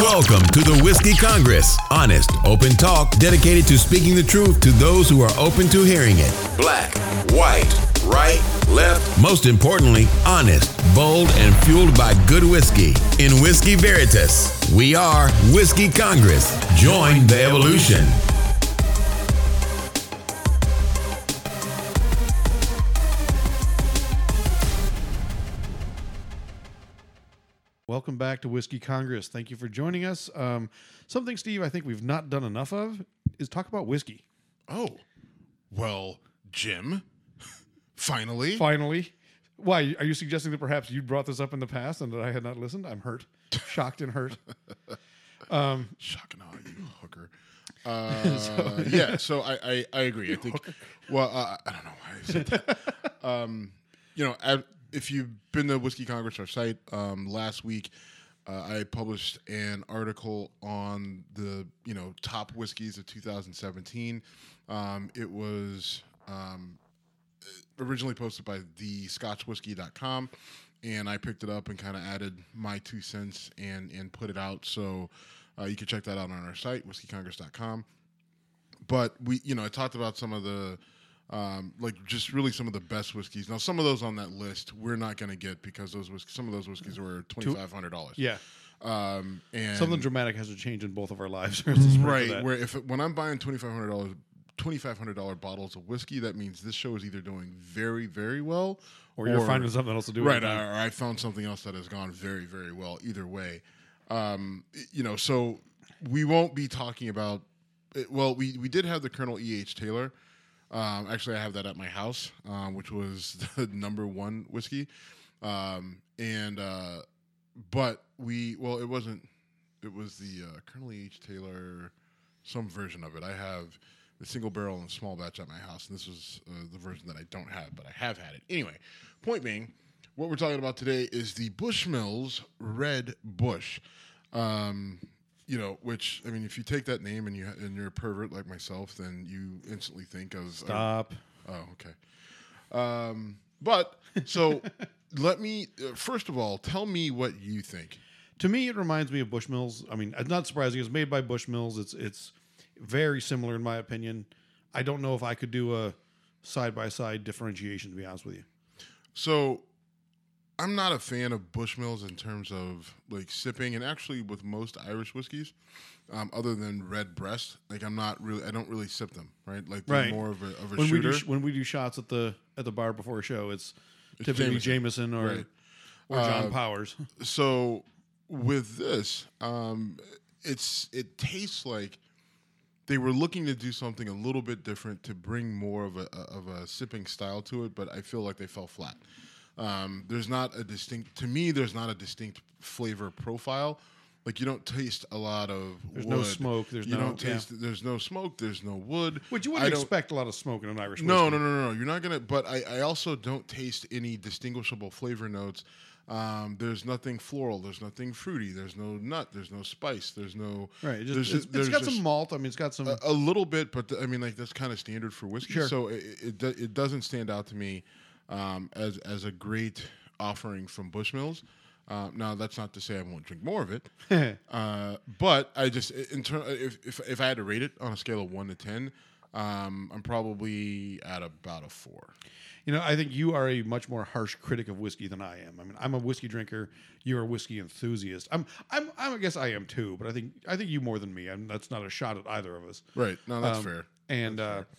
Welcome to the Whiskey Congress. Honest, open talk dedicated to speaking the truth to those who are open to hearing it. Black, white, right, left. Most importantly, honest, bold, and fueled by good whiskey. In Whiskey Veritas, we are Whiskey Congress. Join the evolution. Welcome back to Whiskey Congress. Thank you for joining us. Something, Steve, I think we've not done enough of is talk about whiskey. Oh, well, Jim, finally. Finally. Why? Are you suggesting that perhaps you brought this up in the past and that I had not listened? I'm hurt. Shocked and hurt. Shocking, you hooker. Yeah, so I agree. I think, well, I don't know why I said that. If you've been to Whiskey Congress, our site, last week, I published an article on the, top whiskeys of 2017. It was originally posted by thescotchwhiskey.com, and I picked it up and kind of added my 2 cents and put it out. So you can check that out on our site, whiskeycongress.com. But I talked about some of the just really some of the best whiskeys. Now, some of those on that list we're not going to get because some of those whiskeys were $2,500. Yeah. And something dramatic has to change in both of our lives. Right. When I'm buying $2,500 bottles of whiskey, that means this show is either doing very, very well, or you're finding something else to do. Right. Or I found something else that has gone very, very well. Either way, so we won't be talking about. Well, we did have the Colonel E.H. Taylor. Actually, I have that at my house, which was the number one whiskey. But it wasn't. It was the Colonel E.H. Taylor, some version of it. I have the single barrel and small batch at my house, and this was the version that I don't have, but I have had it. Anyway, point being, what we're talking about today is the Bushmills Red Bush. Which, I mean, if you take that name and you're a pervert like myself, then you instantly think of... Stop. Okay. But, so, let me, first of all, tell me what you think. To me, it reminds me of Bushmills. I mean, it's not surprising. It's made by Bushmills. It's very similar, in my opinion. I don't know if I could do a side-by-side differentiation, to be honest with you. So... I'm not a fan of Bushmills in terms of like sipping, and actually with most Irish whiskeys, other than Redbreast, like I don't really sip them, right? Like they're more of a shooter. When we do shots at the bar before a show, it's typically Jameson or John Powers. So with this, it tastes like they were looking to do something a little bit different to bring more of a sipping style to it, but I feel like they fell flat. There's not a distinct flavor profile. Like you don't taste a lot of There's wood. No smoke. There's no smoke. There's no wood. Which you wouldn't expect a lot of smoke in an Irish whiskey. No. You're not gonna. But I also don't taste any distinguishable flavor notes. There's nothing floral. There's nothing fruity. There's no nut. There's no spice. There's no. Right. It's got some malt. I mean, it's got some a little bit, but that's kind of standard for whiskey. Sure. So it doesn't stand out to me. As a great offering from Bushmills. Now that's not to say I won't drink more of it, but I just if I had to rate it on a scale of 1 to 10, I'm probably at about a 4. I think you are a much more harsh critic of whiskey than I am. I mean, I'm a whiskey drinker. You're a whiskey enthusiast. I guess I am too, but I think you more than me. That's not a shot at either of us. Right? No, that's fair. And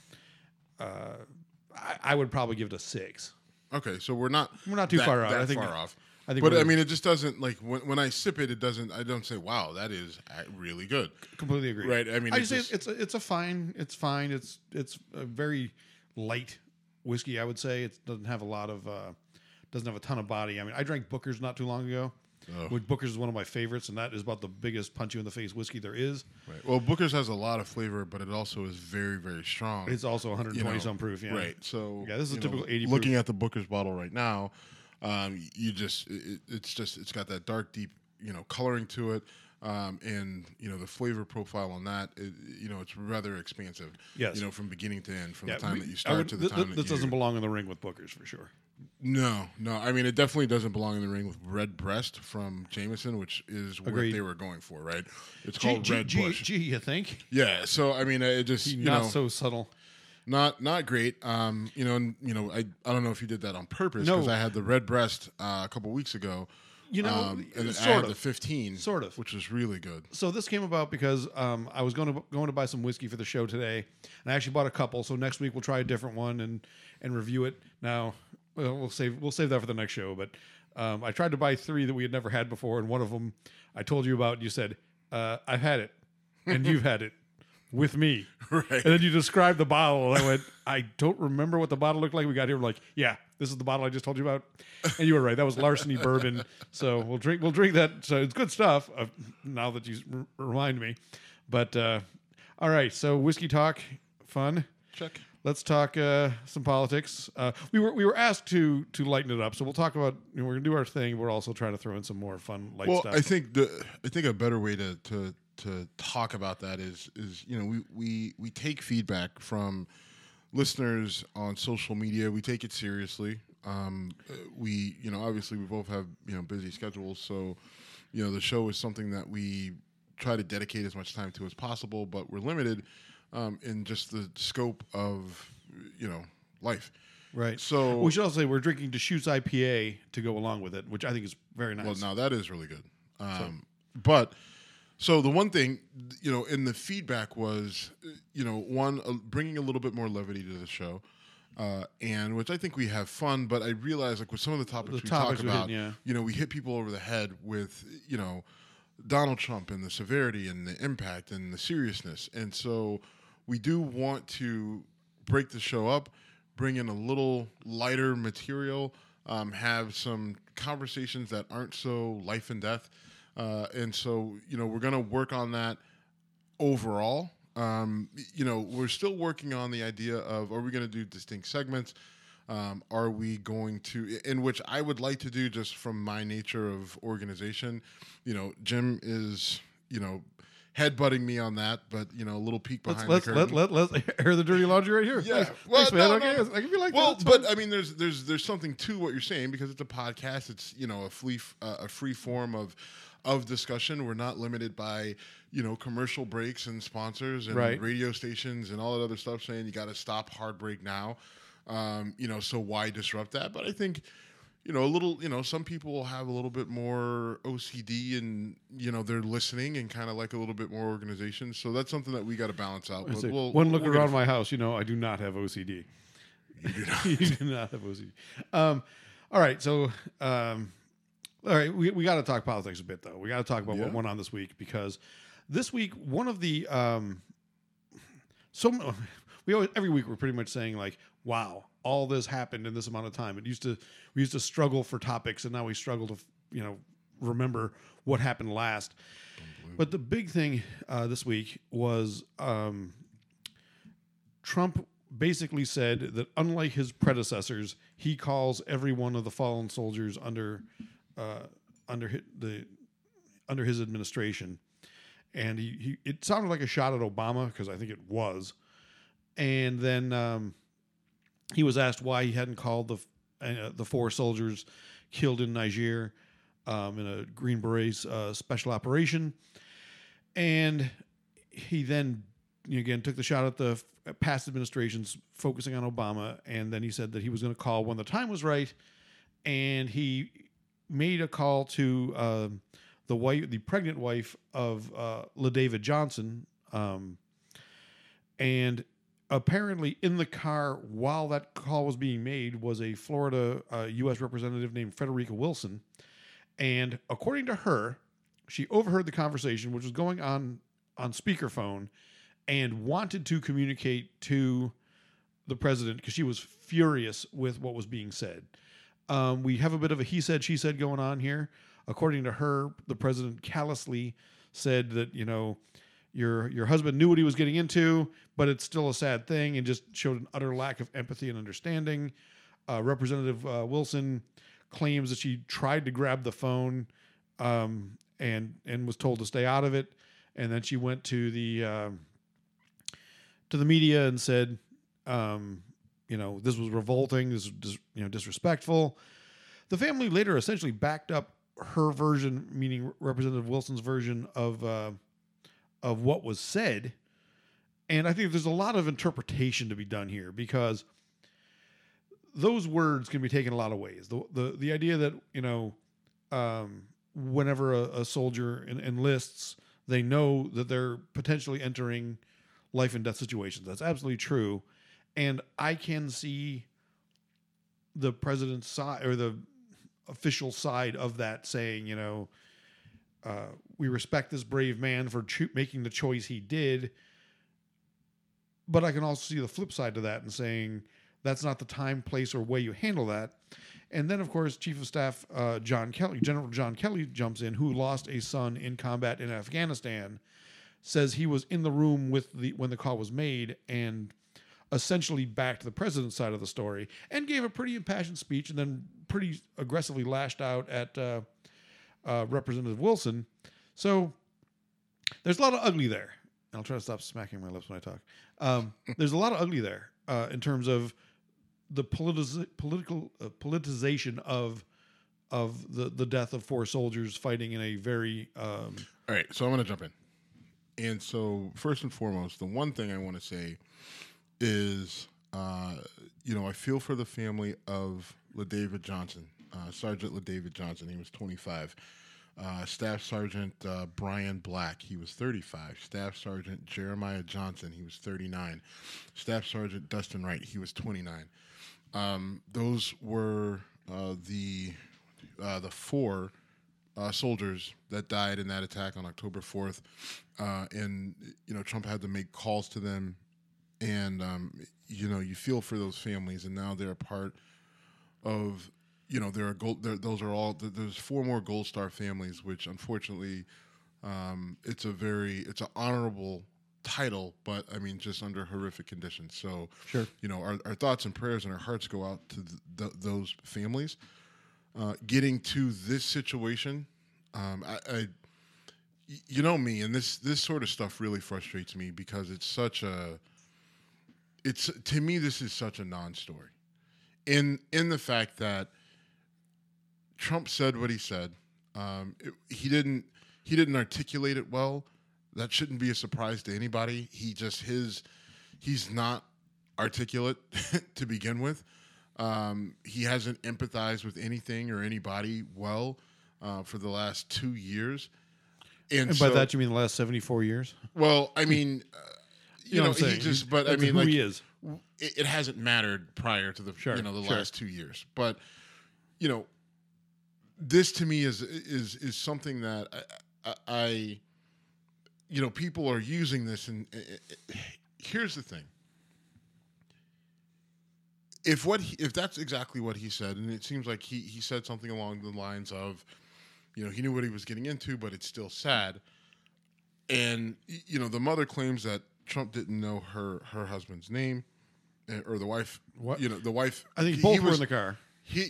I would probably give it a 6. Okay, so we're not too far out. I think far off. It just doesn't like when I sip it. It doesn't. I don't say, "Wow, that is really good." Completely agree. Right? I mean, I just say it's fine. It's a very light whiskey. I would say it doesn't have a ton of body. I mean, I drank Booker's not too long ago. Which Booker's is one of my favorites, and that is about the biggest punch you in the face whiskey there is. Right. Well, Booker's has a lot of flavor, but it also is very, very strong. It's also 120 some proof. Yeah. Right. So this is a typical 80 proof. Looking at the Booker's bottle right now, it's got that dark, deep, coloring to it. And the flavor profile on that, it's rather expansive. Yes. From beginning to end, from the time that you start to the time that this doesn't belong in the ring with Booker's for sure. No. I mean, it definitely doesn't belong in the ring with Red Breast from Jameson, which is Agreed. what they were going for, right? It's called Red Bush. Gee, you think? Yeah. So I mean, it just Not so subtle. not great. I don't know if you did that on purpose No. because I had the Red Breast a couple weeks ago. And I sort had of. the 15, Sort of. which was really good. So this came about because I was going to buy some whiskey for the show today, and I actually bought a couple. So next week we'll try a different one and review it. Now, well, we'll save that for the next show. But I tried to buy 3 that we had never had before, and one of them I told you about. And you said I've had it, and you've had it with me. Right. And then you described the bottle, and I went, I don't remember what the bottle looked like. We got here, we're like, yeah, this is the bottle I just told you about. And you were right. That was Larceny bourbon. So we'll drink that. So it's good stuff. Now that you remind me. But all right. So whiskey talk, fun. Check. Let's talk some politics. We were asked to lighten it up, so we'll talk about. We're gonna do our thing. We're also trying to throw in some more fun light stuff. Well, I think a better way to talk about that is we take feedback from listeners on social media. We take it seriously. We obviously we both have busy schedules, so the show is something that we try to dedicate as much time to as possible, but we're limited in just the scope of life. Right. So we should also say we're drinking Deschutes IPA to go along with it, which I think is very nice. Well, now that is really good. But so the one thing, in the feedback was, one, bringing a little bit more levity to the show, and which I think we have fun. But I realize, like with some of the topics we talk about, we hit people over the head with, Donald Trump and the severity and the impact and the seriousness, and so we do want to break the show up, bring in a little lighter material, have some conversations that aren't so life and death. And so, we're going to work on that overall. We're still working on the idea of, are we going to do distinct segments? Are we going to, in which I would like to do just from my nature of organization, Jim is, headbutting me on that, but a little peek behind the curtain. Let's air the dirty laundry right here. Yeah, thanks, man. Okay, I can be like well, that. But I mean, there's something to what you're saying because it's a podcast. It's a free form of discussion. We're not limited by commercial breaks and sponsors and radio stations and all that other stuff saying you got to stop hard break now. So why disrupt that? But I think a little, some people will have a little bit more OCD and, they're listening and kind of like a little bit more organization. So that's something that we got to balance out. But one look around my house, I do not have OCD. You do not. You do not have OCD. All right. So, all right. We got to talk politics a bit, though. We got to talk about what went on this week because this week, one of the, every week we're pretty much saying like, wow, all this happened in this amount of time. We used to struggle for topics, and now we struggle to, remember what happened last. But the big thing this week was Trump basically said that unlike his predecessors, he calls every one of the fallen soldiers under his administration, and he it sounded like a shot at Obama because I think it was, and then. He was asked why he hadn't called the 4 soldiers killed in Niger in a Green Berets special operation, and he then again took the shot at the past administrations, focusing on Obama, and then he said that he was going to call when the time was right, and he made a call to the pregnant wife of LaDavid Johnson, and. Apparently, in the car while that call was being made was a Florida U.S. representative named Frederica Wilson. And according to her, she overheard the conversation, which was going on speakerphone, and wanted to communicate to the president because she was furious with what was being said. We have a bit of a he said, she said going on here. According to her, the president callously said that, your husband knew what he was getting into, but it's still a sad thing, and just showed an utter lack of empathy and understanding. Representative Wilson claims that she tried to grab the phone and was told to stay out of it, and then she went to the media and said, this was revolting. This was disrespectful. The family later essentially backed up her version, meaning Representative Wilson's version of what was said. And I think there's a lot of interpretation to be done here because those words can be taken a lot of ways. The idea that, whenever a soldier enlists, they know that they're potentially entering life and death situations. That's absolutely true. And I can see the president's side or the official side of that saying, we respect this brave man for making the choice he did. But I can also see the flip side to that and saying that's not the time, place, or way you handle that. And then, of course, Chief of Staff General John Kelly jumps in, who lost a son in combat in Afghanistan, says he was in the room when the call was made and essentially backed the president's side of the story and gave a pretty impassioned speech and then pretty aggressively lashed out at Representative Wilson. So there's a lot of ugly there. And I'll try to stop smacking my lips when I talk. There's a lot of ugly there in terms of the politicization of the death of 4 soldiers fighting in a very... All right, so I'm going to jump in. And so first and foremost, the one thing I want to say is, I feel for the family of LaDavid Johnson, Sergeant LaDavid Johnson. He was 25. Staff Sergeant Brian Black, he was 35. Staff Sergeant Jeremiah Johnson, he was 39. Staff Sergeant Dustin Wright, he was 29. Those were the 4 soldiers that died in that attack on October 4th. And Trump had to make calls to them. And, you feel for those families. And now they're a part of, there's 4 more Gold Star families, which unfortunately it's an honorable title, but I mean, just under horrific conditions. So, sure. Our thoughts and prayers and our hearts go out to those families. Getting to this situation, me, and this sort of stuff really frustrates me because to me, this is such a non-story. In the fact that Trump said what he said, he didn't articulate it well. That shouldn't be a surprise to anybody. He's not articulate to begin with. He hasn't empathized with anything or anybody well for the last 2 years. And by that you mean the last 74 years? Well, I mean, he is. It hasn't mattered prior to the last 2 years. But this to me is something that I people are using this, and here's the thing. If that's exactly what he said, and it seems like he said something along the lines of, he knew what he was getting into, but it's still sad. And the mother claims that Trump didn't know her husband's name, or the wife. What? The wife. I think both were in the car. He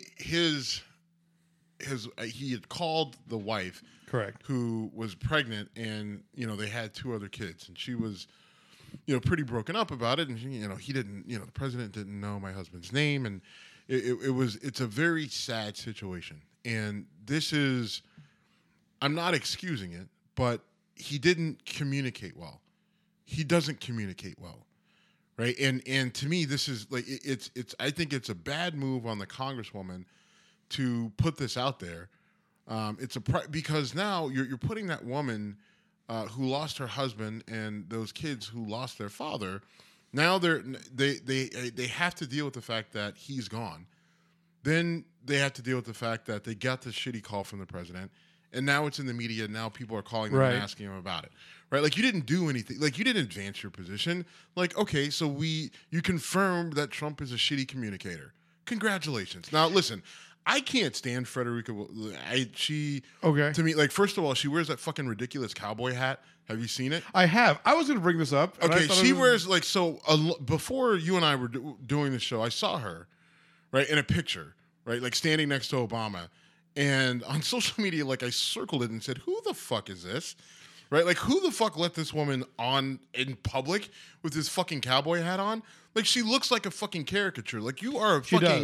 had called the wife, correct, who was pregnant, and they had 2 other kids, and she was pretty broken up about it, and he didn't, the president didn't know my husband's name, and it's a very sad situation. And this is, I'm not excusing it, but he didn't communicate well. He doesn't communicate well, right? And to me, this is like it's. I think it's a bad move on the Congresswoman to put this out there. Because now you're putting that woman who lost her husband and those kids who lost their father. Now they have to deal with the fact that he's gone. Then they have to deal with the fact that they got this shitty call from the president, and now it's in the media. Now people are calling them and asking him about it. Right? Like, you didn't do anything. Like, you didn't advance your position. Like, okay, so you confirmed that Trump is a shitty communicator. Congratulations. Now, listen, I can't stand Frederica. To me, like, first of all, she wears that fucking ridiculous cowboy hat. Have you seen it? I have. I was going to bring this up. Okay, she wears, like, before you and I were doing the show, I saw her, right, in a picture, right, like, standing next to Obama. And on social media, like, I circled it and said, who the fuck is this? right? Like, who the fuck let this woman on in public with this fucking cowboy hat on? Like, she looks like a fucking caricature. Like, you are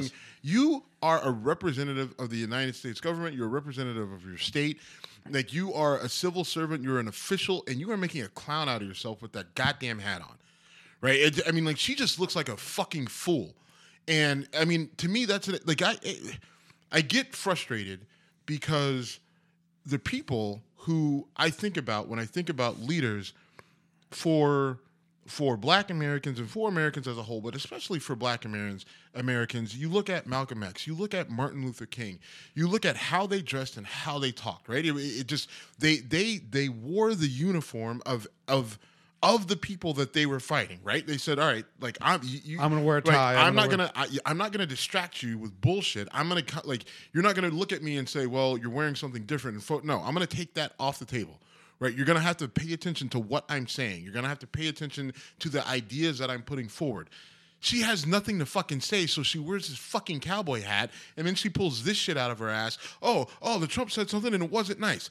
a representative of the United States government. You're a representative of your state. Like, you are a civil servant. You're an official, and you are making a clown out of yourself with that goddamn hat on, right? I mean, like, she just looks like a fucking fool. And I mean, to me, that's like I get frustrated because the people who I think about when I think about leaders for Black Americans and for Americans as a whole, but especially for Black Americans, you look at Malcolm X, you look at Martin Luther King, you look at how they dressed and how they talked, right? It just they wore the uniform of the people that they were fighting, right? They said, "All right, like I'm going to wear a tie. I'm not going to distract you with bullshit. I'm going to like you're not going to look at me and say, "Well, you're wearing something different." No, I'm going to take that off the table. Right? You're going to have to pay attention to what I'm saying. You're going to have to pay attention to the ideas that I'm putting forward. She has nothing to fucking say, so she wears this fucking cowboy hat, and then she pulls this shit out of her ass. Oh, the Trump said something and it wasn't nice.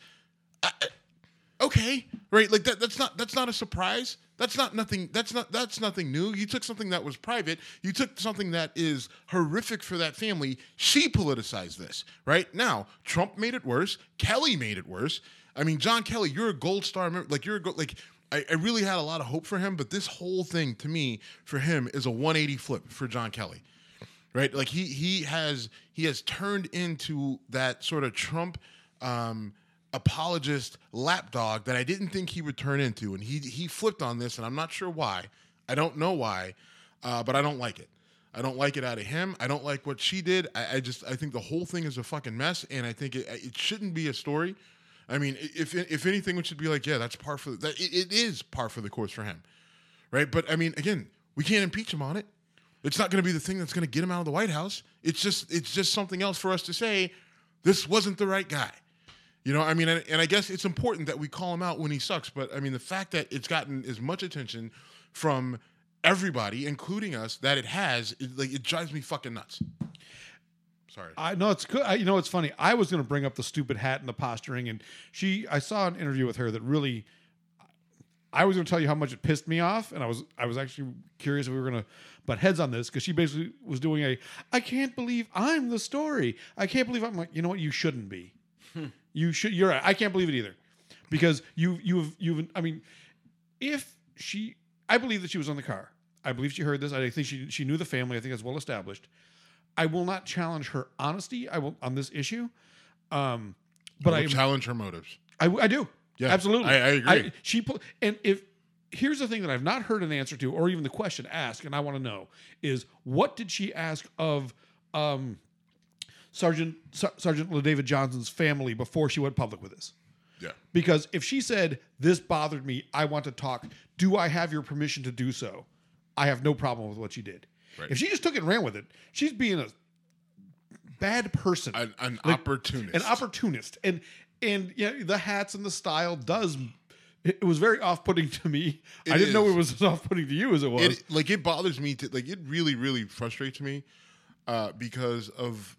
Okay, right? Like that's not a surprise. That's nothing new. You took something that was private. You took something that is horrific for that family. She politicized this, right? Now, Trump made it worse. Kelly made it worse. I mean, John Kelly, you're a gold star. Like I really had a lot of hope for him, but this whole thing to me for him is a 180 flip for John Kelly, right? Like he has turned into that sort of Trump apologist lapdog that I didn't think he would turn into, and he flipped on this, and I'm not sure why. I don't know why, but I don't like it. I don't like it out of him. I don't like what she did. I think the whole thing is a fucking mess, and I think it shouldn't be a story. I mean, if anything, it should be like, yeah, that's par for that. It is par for the course for him, right? But I mean, again, we can't impeach him on it. It's not going to be the thing that's going to get him out of the White House. It's just something else for us to say. This wasn't the right guy, you know. I mean, and I guess it's important that we call him out when he sucks. But I mean, the fact that it's gotten as much attention from everybody, including us, that it drives me fucking nuts. Sorry. I know it's good. You know, it's funny. I was going to bring up the stupid hat and the posturing, and I saw an interview with her that really, I was going to tell you how much it pissed me off, and I was actually curious if we were going to butt heads on this, because she basically was doing I can't believe I'm the story. I can't believe I'm like, you know what? You shouldn't be. You're right. I can't believe it either, because you've. I mean, I believe that she was on the car. I believe she heard this. I think she knew the family. I think that's well established. I will not challenge her honesty. I will on this issue, but I challenge her motives. I do. Yeah, absolutely. I agree. Here's the thing that I've not heard an answer to, or even the question asked, and I want to know is what did she ask of Sergeant LaDavid Johnson's family before she went public with this? Yeah. Because if she said this bothered me, I want to talk. Do I have your permission to do so? I have no problem with what she did. Right. If she just took it and ran with it, she's being a bad person, an opportunist, and yeah, the hats and the style it was very off-putting to me. I didn't know it was as off-putting to you as it was. It bothers me it really, really frustrates me because of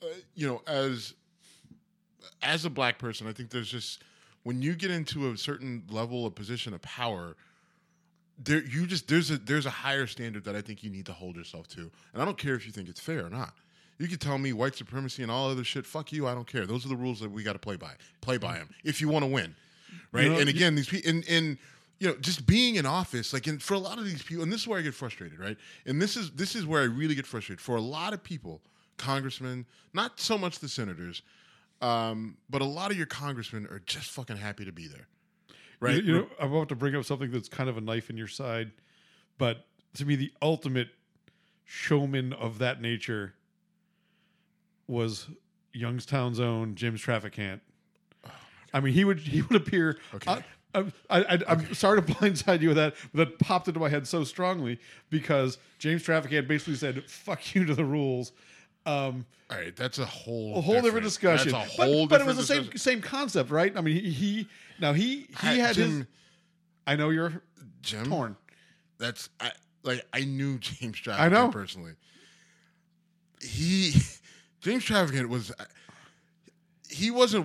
as a black person, I think there's just when you get into a certain level of position of power. There's a higher standard that I think you need to hold yourself to, and I don't care if you think it's fair or not. You can tell me white supremacy and all other shit. Fuck you. I don't care. Those are the rules that we got to play by. Play by them if you want to win, right? And again, these people, and just being in office, like for a lot of these people, and this is where I get frustrated, right? And this is where I really get frustrated. For a lot of people, congressmen, not so much the senators, but a lot of your congressmen are just fucking happy to be there. Right. I'm about to bring up something that's kind of a knife in your side, but to me, the ultimate showman of that nature was Youngstown's own James Traficant. Oh, I mean, he would appear. Okay. I'm sorry to blindside you with that, but that popped into my head so strongly because James Traficant basically said, "Fuck you" to the rules. All right, that's a whole different discussion. That's a whole but it was the same concept, right? I mean, he had Jim, his. I know you're Jim, torn. I knew James Traficant I know personally. James Traficant was. he wasn't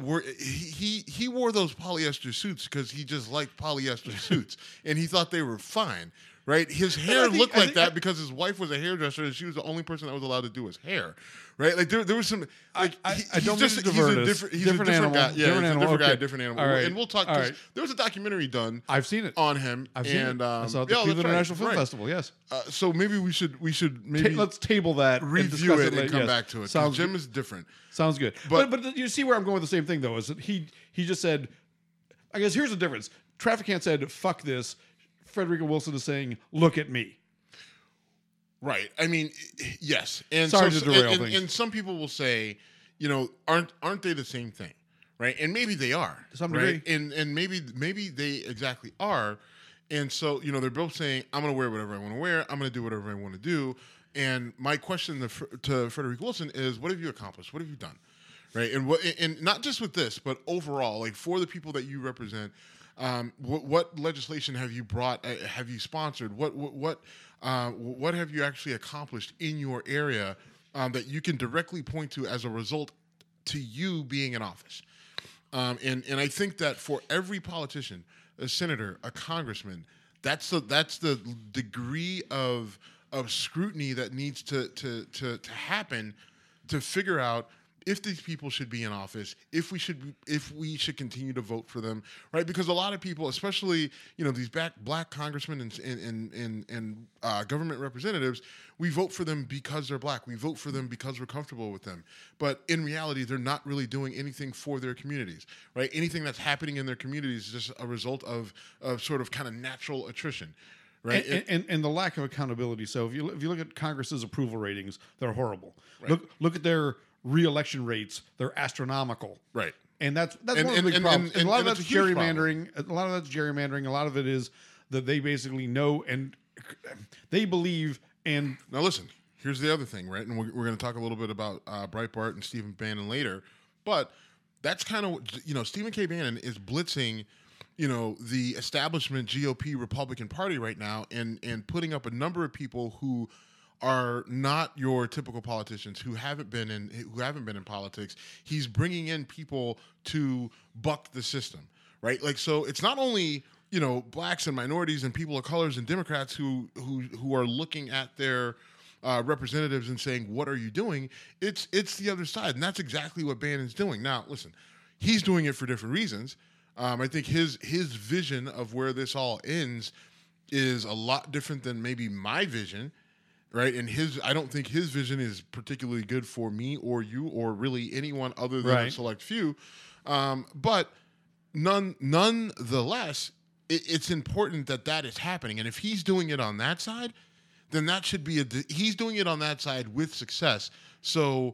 he wore those polyester suits because he just liked polyester suits, and he thought they were fine. Right, his hair looked like that because his wife was a hairdresser, and she was the only person that was allowed to do his hair. Right, like there was some. Like I don't mean to divert us. He's a different animal. guy. Yeah, different he's animal. a different guy, Okay. different animal. All right. And we'll talk. All right. There was a documentary done. I've seen it On him. I've seen it. I saw it at the Cleveland International Film Festival. Yes. So maybe we should maybe let's table that, review and it later. and come Yes. back to it. Sounds Jim is different. Sounds good. But you see where I'm going with the same thing though. Is that he just said, I guess here's the difference. Trafficant said, "Fuck this." Frederica Wilson is saying, "Look at me." Right. I mean, yes. And Sorry to derail things. And some people will say, aren't they the same thing? Right. And maybe they are. To some right? degree. And maybe they exactly are. And so, they're both saying, I'm going to wear whatever I want to wear. I'm going to do whatever I want to do. And my question to Frederica Wilson is, what have you accomplished? What have you done? Right. And not just with this, but overall, like for the people that you represent, what legislation have you brought? Have you sponsored? What have you actually accomplished in your area that you can directly point to as a result to you being in office? And I think that for every politician, a senator, a congressman, that's the degree of scrutiny that needs to happen to figure out if these people should be in office, if we should continue to vote for them, right? Because a lot of people, especially these black congressmen and government representatives, we vote for them because they're black. We vote for them because we're comfortable with them. But in reality, they're not really doing anything for their communities, right? Anything that's happening in their communities is just a result of sort of kind of natural attrition. Right. And the lack of accountability. So if you look at Congress's approval ratings, they're horrible. Right. Look at their re-election rates; they're astronomical. Right. And that's one of the big problems. And a lot of that's gerrymandering. A lot of that's gerrymandering. A lot of it is that they basically know and they believe. And now listen, here's the other thing, right? And we're going to talk a little bit about Breitbart and Stephen Bannon later, but that's kind of Stephen K. Bannon is blitzing. The establishment GOP Republican Party right now and putting up a number of people who are not your typical politicians who haven't been in politics. He's bringing in people to buck the system, right? Like, so it's not only, blacks and minorities and people of colors and Democrats who are looking at their representatives and saying, what are you doing? It's the other side. And that's exactly what Bannon's doing. Now, listen, he's doing it for different reasons. I think his vision of where this all ends is a lot different than maybe my vision, right? And I don't think his vision is particularly good for me or you or really anyone other than a select few. But nonetheless, it's important that is happening. And if he's doing it on that side, then that should be he's doing it on that side with success. So,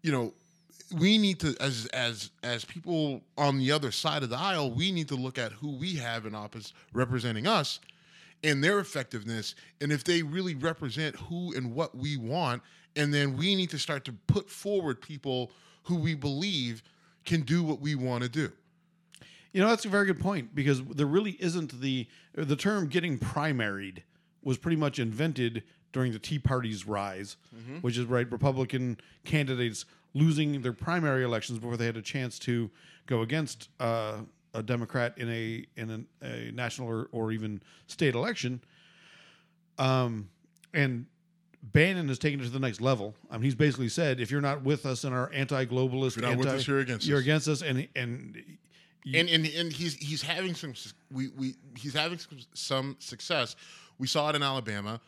we need to, as people on the other side of the aisle, we need to look at who we have in office representing us and their effectiveness, and if they really represent who and what we want, and then we need to start to put forward people who we believe can do what we want to do. That's a very good point, because there really isn't the term getting primaried was pretty much invented during the Tea Party's rise, which is Republican candidates losing their primary elections before they had a chance to go against a Democrat in a national or even state election. And Bannon has taken it to the next level. I mean, he's basically said, if you're not with us in our anti-globalist, if you're not with us, you're against us. And he's having he's having some success. We saw it in Alabama.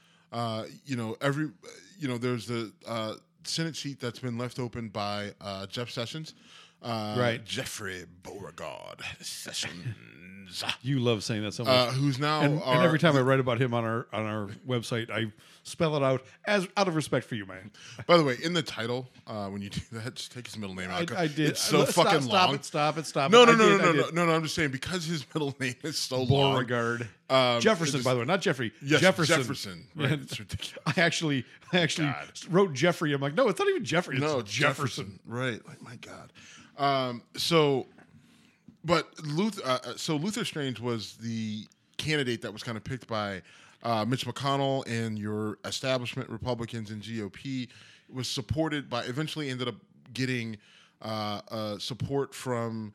There's the Senate seat that's been left open by Jeff Sessions. Jeffrey Beauregard Sessions. You love saying that so much. Who's now and every time I write about him on our website, I spell it out out of respect for you, man. By the way, in the title, when you do that, just take his middle name out. I did. It's so fucking long. Stop it. No. I'm just saying, because his middle name is so long. Beauregard. Jefferson, by the way, not Jeffrey. Yes, Jefferson. Right. It's ridiculous. I actually wrote Jeffrey. I'm like, no, it's not even Jeffrey. No, it's Jefferson. Right. Like, my God. Luther Strange was the candidate that was kind of picked by Mitch McConnell and your establishment Republicans and GOP. Was supported by, eventually ended up getting support from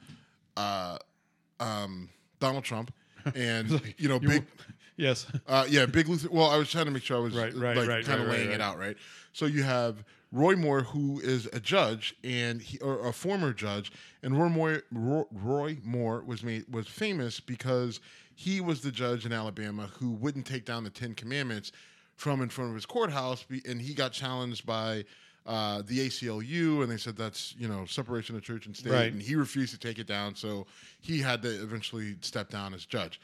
Donald Trump, and big. Yes. Big Luther. Well, I was trying to make sure I was right, kind of laying it out, right? So you have Roy Moore, who is a judge or a former judge, and Roy Moore was famous because he was the judge in Alabama who wouldn't take down the 10 Commandments from in front of his courthouse, and he got challenged by the ACLU, and they said that's separation of church and state, right. and he refused to take it down, so he had to eventually step down as judge.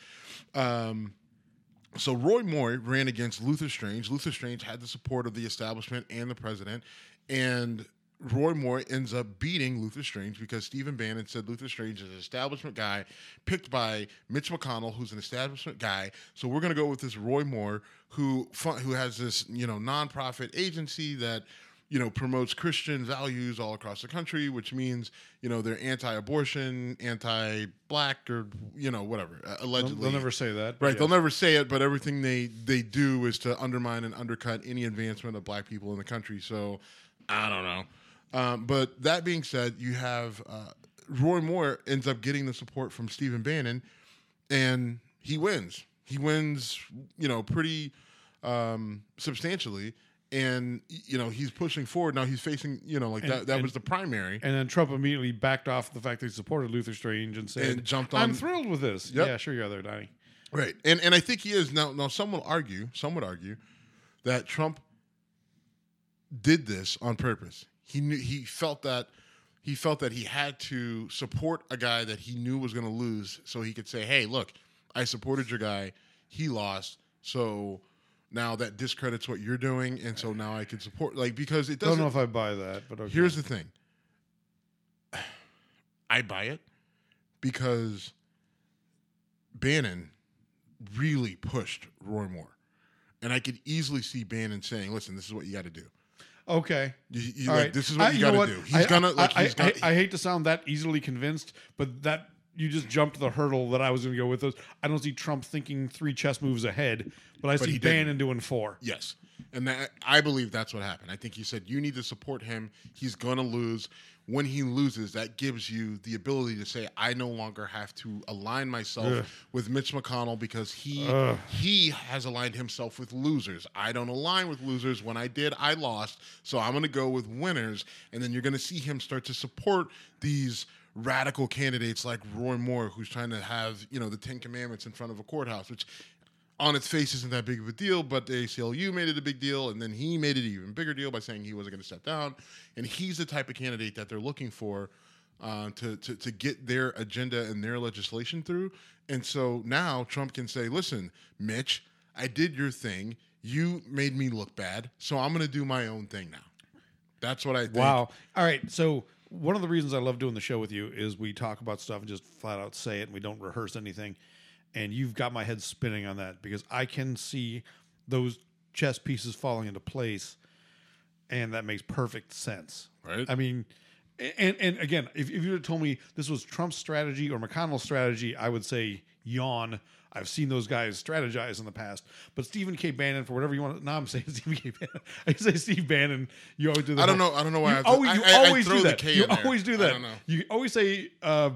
So Roy Moore ran against Luther Strange. Luther Strange had the support of the establishment and the president, and Roy Moore ends up beating Luther Strange because Stephen Bannon said Luther Strange is an establishment guy picked by Mitch McConnell, who's an establishment guy. So we're going to go with this Roy Moore who has this nonprofit agency that promotes Christian values all across the country, which means they're anti-abortion, anti-black, or whatever. Allegedly, they'll never say that, right? Yes. They'll never say it, but everything they do is to undermine and undercut any advancement of black people in the country. So I don't know. But that being said, you have Roy Moore ends up getting the support from Stephen Bannon, and he wins. He wins, pretty substantially. And he's pushing forward now. He's facing that was the primary, and then Trump immediately backed off the fact that he supported Luther Strange and said, and jumped on. I'm thrilled with this. Yep. Yeah, sure you are there, Donnie. Right, and I think he is now. Some would argue that Trump did this on purpose. He felt that he had to support a guy that he knew was going to lose, so he could say, "Hey, look, I supported your guy. He lost, so." Now that discredits what you're doing, and so now I can support because it doesn't. Don't know if I buy that, but okay. Here's the thing. I buy it because Bannon really pushed Roy Moore, and I could easily see Bannon saying, "Listen, this is what you got to do." Okay, all right. This is what you got to do. He's gonna. I hate to sound that easily convinced, but that. You just jumped the hurdle that I was going to go with those. I don't see Trump thinking 3 chess moves ahead, but I see Bannon doing 4. Yes. And I believe that's what happened. I think he said, you need to support him. He's going to lose. When he loses, that gives you the ability to say, I no longer have to align myself with Mitch McConnell because he has aligned himself with losers. I don't align with losers. When I did, I lost. So I'm going to go with winners. And then you're going to see him start to support these radical candidates like Roy Moore, who's trying to have, the 10 Commandments in front of a courthouse, which on its face isn't that big of a deal, but the ACLU made it a big deal, and then he made it an even bigger deal by saying he wasn't going to step down. And he's the type of candidate that they're looking for to get their agenda and their legislation through. And so now Trump can say, listen, Mitch, I did your thing. You made me look bad, so I'm going to do my own thing now. That's what I think. Wow. All right, so one of the reasons I love doing the show with you is we talk about stuff and just flat out say it, and we don't rehearse anything. And you've got my head spinning on that because I can see those chess pieces falling into place, and that makes perfect sense. Right. I mean, and again, if you had told me this was Trump's strategy or McConnell's strategy, I would say yawn. I've seen those guys strategize in the past. But Stephen K. Bannon, for whatever you want to... No, I'm saying Stephen K. Bannon. I say Steve Bannon. You always do that. I don't know why you always do that. You always do that. I don't know. You always say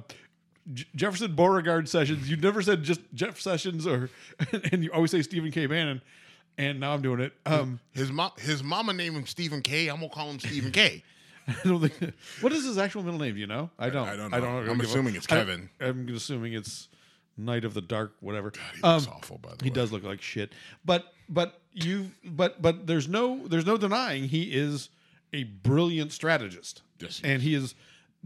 Jefferson Beauregard Sessions. You never said just Jeff Sessions, and you always say Stephen K. Bannon. And now I'm doing it. His mama named him Stephen K. I'm going to call him Stephen K. I don't think... What is his actual middle name? Do you know? I don't. I don't know. I'm assuming it's Kevin. I'm assuming it's... Night of the Dark, whatever. God, he looks awful, by the way. He does look like shit. But there's no denying he is a brilliant strategist. Yes, and he has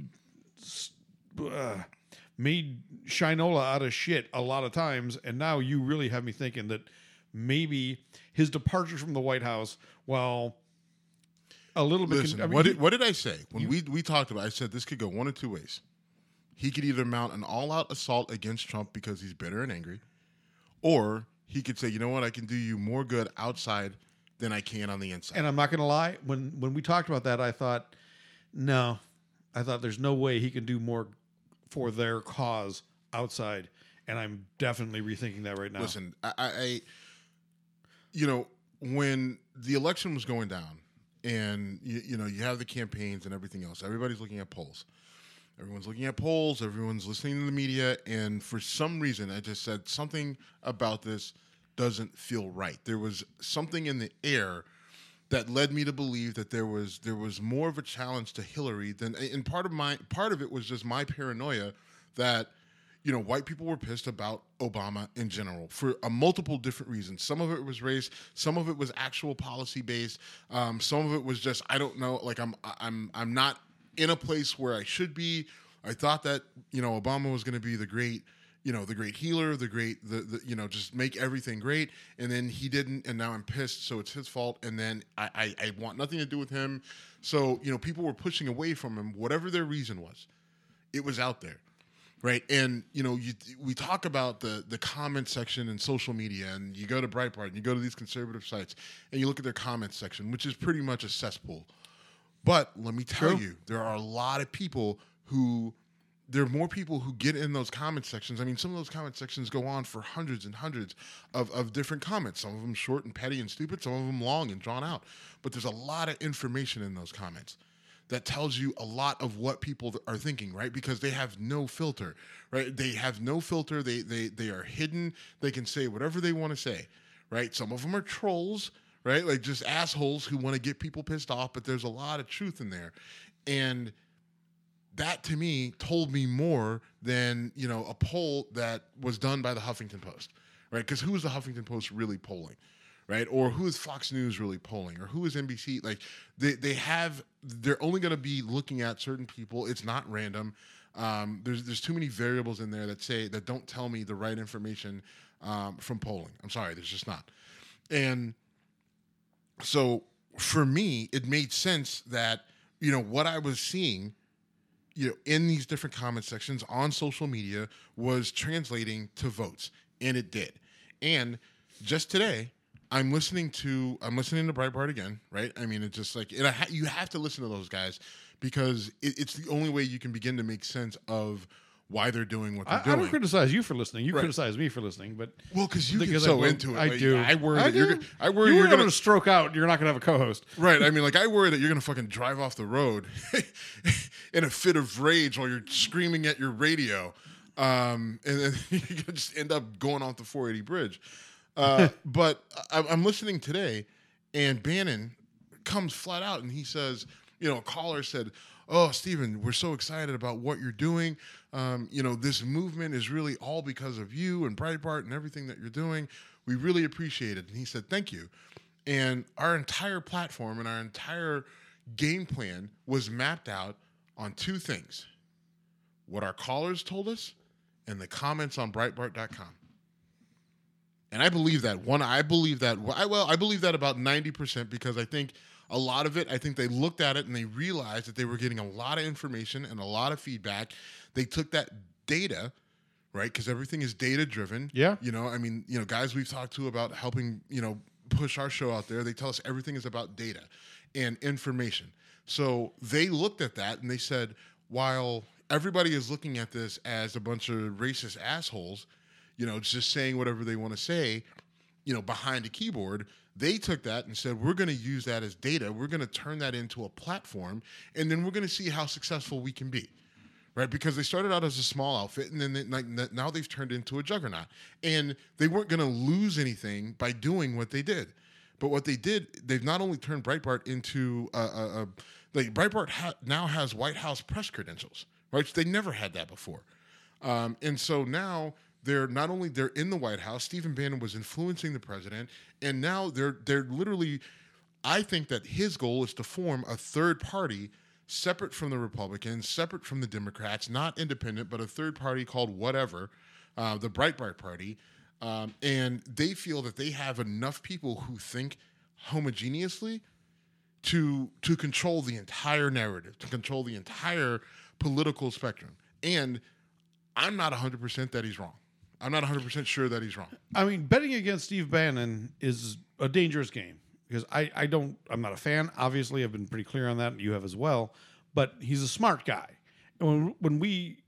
made Shinola out of shit a lot of times. And now you really have me thinking that maybe his departure from the White House, while a little bit. Listen, what did I say when we talked about it? I said this could go one of two ways. He could either mount an all-out assault against Trump because he's bitter and angry, or he could say, you know what, I can do you more good outside than I can on the inside. And I'm not going to lie, when we talked about that, I thought there's no way he can do more for their cause outside, and I'm definitely rethinking that right now. Listen, I when the election was going down, And you know, you have the campaigns and everything else. Everybody's looking at polls. Everyone's looking at polls. Everyone's listening to the media. And for some reason, I just said something about this doesn't feel right. There was something in the air that led me to believe that there was more of a challenge to Hillary than. And part of it was just my paranoia that, you know, white people were pissed about Obama in general for a multiple different reasons. Some of it was race, some of it was actual policy based, some of it was just, I don't know, like I'm not in a place where I should be. I thought that, you know, Obama was going to be the great, you know, the great healer, the you know, just make everything great, and then he didn't, and now I'm pissed, so it's his fault, and then I want nothing to do with him. So, you know, people were pushing away from him, whatever their reason was. It was out there. Right. And, you know, we talk about the comment section in social media, and you go to Breitbart and you go to these conservative sites and you look at their comment section, which is pretty much a cesspool. But let me tell you, there are a lot of people there are more people who get in those comment sections. I mean, some of those comment sections go on for hundreds and hundreds of different comments. Some of them short and petty and stupid, some of them long and drawn out. But there's a lot of information in those comments that tells you a lot of what people are thinking, right? Because they have no filter, right? They have no filter. They are hidden. They can say whatever they want to say, right? Some of them are trolls, right? Like just assholes who want to get people pissed off, but there's a lot of truth in there. And that to me told me more than, you know, a poll that was done by the Huffington Post, right? Because who is the Huffington Post really polling? Right? Or who is Fox News really polling? Or who is NBC? Like they're only going to be looking at certain people. It's not random. There's too many variables in there that don't tell me the right information from polling. I'm sorry, there's just not. And so for me, it made sense that, you know, what I was seeing, you know, in these different comment sections on social media was translating to votes, and it did. And just today, I'm listening to Breitbart again, right? I mean, it's just like, you have to listen to those guys because it's the only way you can begin to make sense of why they're doing what they're doing. I don't criticize you for listening. You criticize me for listening, but because you get so into it. I do. I worry that you're going to stroke out. You're not going to have a co-host, right? I mean, like I worry that you're going to fucking drive off the road in a fit of rage while you're screaming at your radio, and then you just end up going off the 480 bridge. But I'm listening today, and Bannon comes flat out and he says, you know, a caller said, "Oh, Stephen, we're so excited about what you're doing. You know, this movement is really all because of you and Breitbart and everything that you're doing. We really appreciate it." And he said, "Thank you." And our entire platform and our entire game plan was mapped out on two things: what our callers told us and the comments on Breitbart.com. And I believe that. I believe that about 90% because I think a lot of it, I think they looked at it and they realized that they were getting a lot of information and a lot of feedback. They took that data, right? Because everything is data driven. Yeah. You know, I mean, you know, guys we've talked to about helping, you know, push our show out there, they tell us everything is about data and information. So they looked at that and they said, while everybody is looking at this as a bunch of racist assholes, you know, just saying whatever they want to say, you know, behind a keyboard, they took that and said, we're going to use that as data. We're going to turn that into a platform, and then we're going to see how successful we can be, right? Because they started out as a small outfit, and then now they've turned into a juggernaut. And they weren't going to lose anything by doing what they did. But what they did, they've not only turned Breitbart into Breitbart now has White House press credentials, right? They never had that before. And so now they're in the White House. Stephen Bannon was influencing the president, and now they're literally. I think that his goal is to form a third party, separate from the Republicans, separate from the Democrats, not independent, but a third party called whatever, the Breitbart Party, and they feel that they have enough people who think homogeneously to control the entire narrative, to control the entire political spectrum. And I'm not 100% that he's wrong. I'm not 100% sure that he's wrong. I mean, betting against Steve Bannon is a dangerous game because I'm not a fan. Obviously, I've been pretty clear on that, and you have as well. But he's a smart guy. And when we've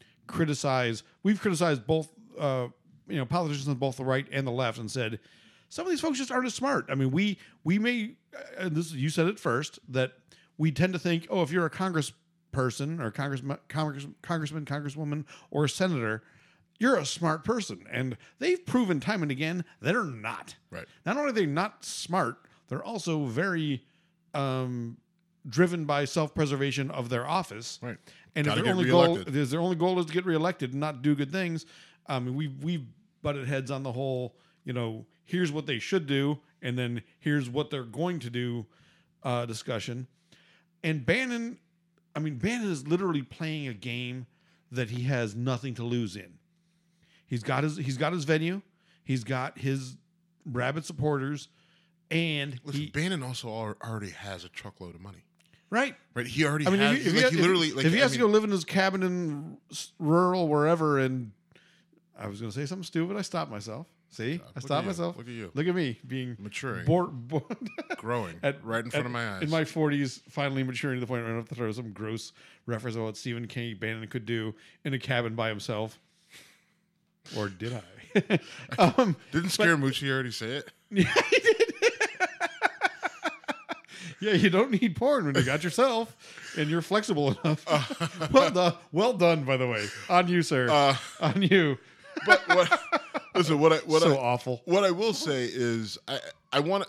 criticized both, politicians on both the right and the left, and said some of these folks just aren't as smart. I mean, we may, and this you said it first, that we tend to think, oh, if you're a congressperson or congressman, congresswoman, or a senator, you're a smart person. And they've proven time and again they're not. Right. Not only are they not smart, they're also very driven by self-preservation of their office. Right. And if Gotta their get only goal reelected. is to get reelected and not do good things, we've butted heads on the whole, here's what they should do, and then here's what they're going to do discussion. And Bannon is literally playing a game that he has nothing to lose in. He's got his venue, he's got his rabid supporters, and Listen, Bannon also already has a truckload of money. Right. He already I mean, has. if he has to go live in his cabin in rural wherever, and I was going to say something stupid, I stopped myself. See, I stopped myself. Look at you. Look at me being Maturing. Growing right in front of my eyes. In my 40s, finally maturing to the point where I don't have to throw some gross reference about what Stephen K. Bannon could do in a cabin by himself. Or did I? Didn't Scaramucci already say it? Yeah, he did. Yeah, you don't need porn when you got yourself, and you're flexible enough. Well done, by the way, on you, sir. On you. But awful. What I will say is, I want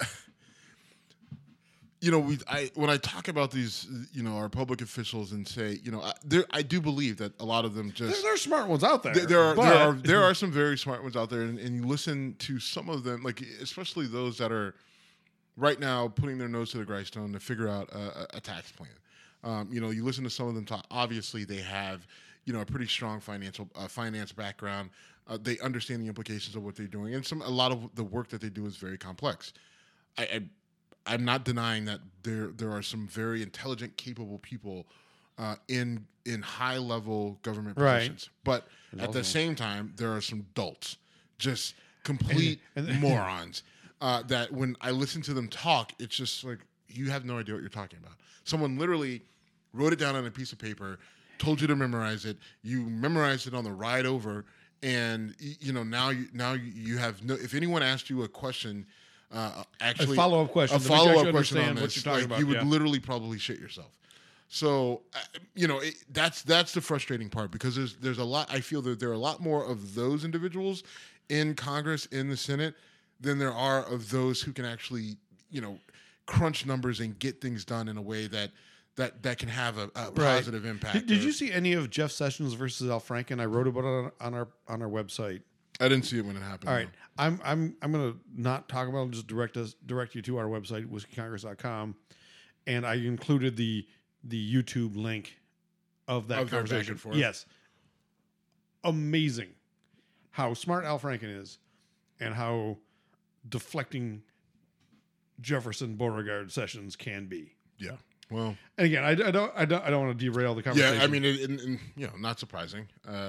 to, when I talk about these, our public officials and say, I do believe that a lot of them just there are smart ones out there. There are some very smart ones out there, and you listen to some of them, like especially those that are right now putting their nose to the grindstone to figure out a tax plan. You listen to some of them talk. Obviously, they have a pretty strong finance background. They understand the implications of what they're doing, and a lot of the work that they do is very complex. I'm not denying that there are some very intelligent, capable people in high level government positions, but at the same time, there are some dolts, just complete morons. That when I listen to them talk, it's just like you have no idea what you're talking about. Someone literally wrote it down on a piece of paper, told you to memorize it. You memorized it on the ride over, and now you have no. If anyone asked you a question, actually a follow-up question on what this, you're talking about, you would literally probably shit yourself. So that's the frustrating part, because there's a lot. I feel that there are a lot more of those individuals in Congress, in the Senate, than there are of those who can actually, crunch numbers and get things done in a way that can have a positive impact. Did you see any of Jeff Sessions versus Al Franken? I wrote about it on our website. I didn't see it when it happened. All right, I'm gonna not talk about it. Just direct you to our website, whiskeycongress.com, and I included the YouTube link of that conversation. Back and forth. Yes, amazing how smart Al Franken is, and how deflecting Jefferson Beauregard Sessions can be. Yeah. Well, and again, I don't want to derail the conversation. Yeah, I mean, not surprising.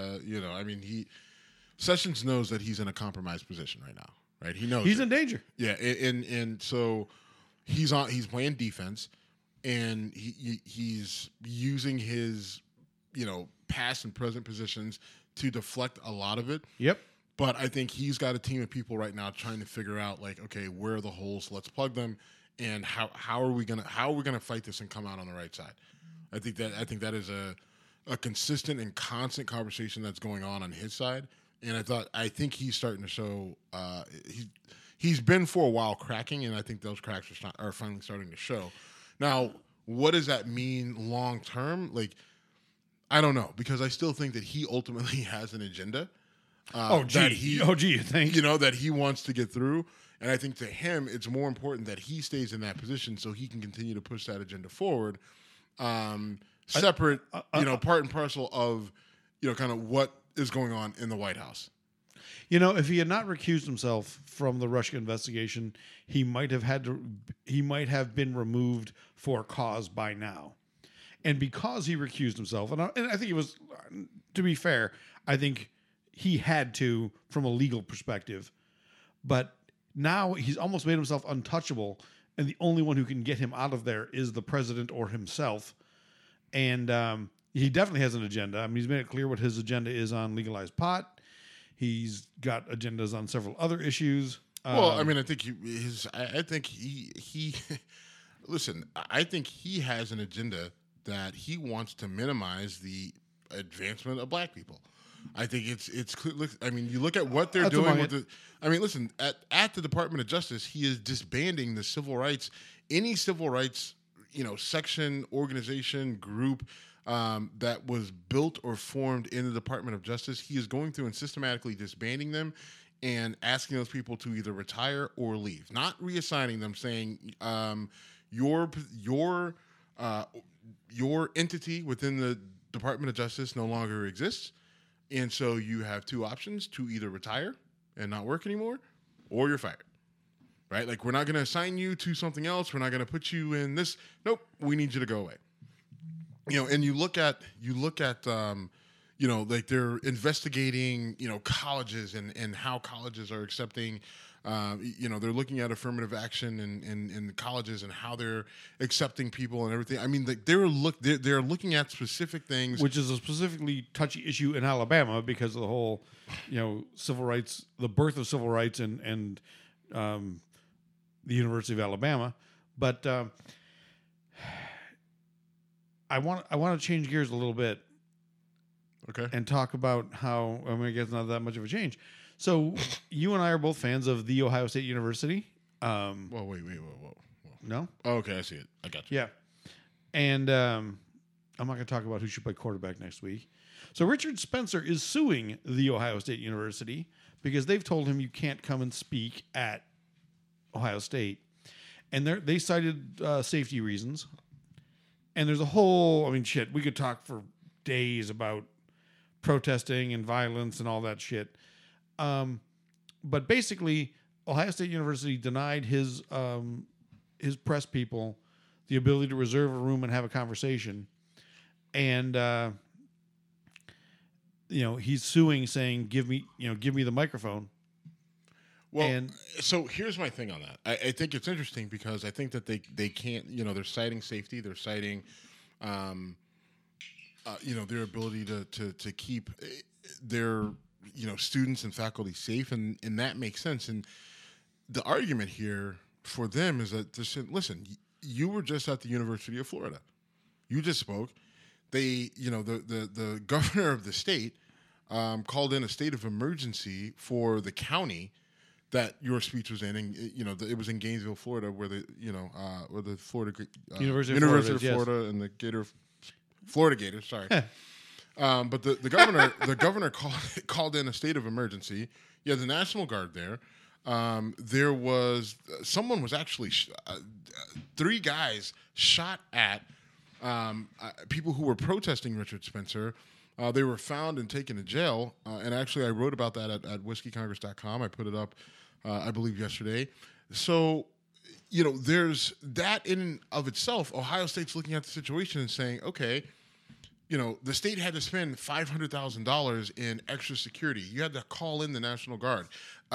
Sessions knows that he's in a compromised position right now, right? He knows he's in danger. Yeah, and so he's playing defense, and he's using his past and present positions to deflect a lot of it. Yep. But I think he's got a team of people right now trying to figure out, like, okay, where are the holes? Let's plug them, and how are we gonna fight this and come out on the right side? I think that is a consistent and constant conversation that's going on his side, and I think he's starting to show. He's been for a while cracking, and I think those cracks are finally starting to show. Now, what does that mean long term? Like, I don't know, because I still think that he ultimately has an agenda. Thanks. That he wants to get through, and I think to him it's more important that he stays in that position so he can continue to push that agenda forward. Separate, part and parcel of, kind of what is going on in the White House. If he had not recused himself from the Russia investigation, he might have been removed for cause by now. And because he recused himself, and I think it was, to be fair, I think he had to from a legal perspective, but now he's almost made himself untouchable, and the only one who can get him out of there is the president or himself. And he definitely has an agenda. I mean, he's made it clear what his agenda is on legalized pot. He's got agendas on several other issues. Well, I mean, I think I think he listen. I think he has an agenda that he wants to minimize the advancement of black people. I think it's clear. Look, I mean, you look at what they're doing with the. I mean, listen, at the Department of Justice, he is disbanding the civil rights, any civil rights, section, organization, group that was built or formed in the Department of Justice. He is going through and systematically disbanding them and asking those people to either retire or leave, not reassigning them, saying your entity within the Department of Justice no longer exists, and so you have two options: to either retire and not work anymore, or you're fired. Right? Like, we're not going to assign you to something else. We're not going to put you in this. Nope, we need you to go away. And you look at like they're investigating, colleges and how colleges are accepting, they're looking at affirmative action in colleges and how they're accepting people and everything. I mean, they're looking at specific things, which is a specifically touchy issue in Alabama because of the whole, civil rights, the birth of civil rights and the University of Alabama. But I want to change gears a little bit. Okay. And talk about how, I mean, I guess not that much of a change. So you and I are both fans of The Ohio State University. Whoa. No? Oh, okay, I see it. I got you. Yeah. And I'm not going to talk about who should play quarterback next week. So Richard Spencer is suing The Ohio State University because they've told him you can't come and speak at Ohio State. And they cited safety reasons. And there's a whole, we could talk for days about protesting and violence and all that shit. But basically, Ohio State University denied his press people the ability to reserve a room and have a conversation. And, he's suing, saying, give me the microphone. Well, so here's my thing on that. I think it's interesting because I think that they can't, they're citing safety. They're citing, their ability to keep their, students and faculty safe. And that makes sense. And the argument here for them is that, listen, you were just at the University of Florida. You just spoke. The governor of the state called in a state of emergency for the county that your speech was in, and it was in Gainesville, Florida, where the Florida University of Florida and the Florida Gators. Sorry, but the governor called in a state of emergency. You had the National Guard there. Someone was actually 3 guys shot at people who were protesting Richard Spencer. They were found and taken to jail. And actually, I wrote about that at whiskeycongress.com. I put it up, I believe, yesterday. So, there's that in and of itself. Ohio State's looking at the situation and saying, okay, the state had to spend $500,000 in extra security. You had to call in the National Guard.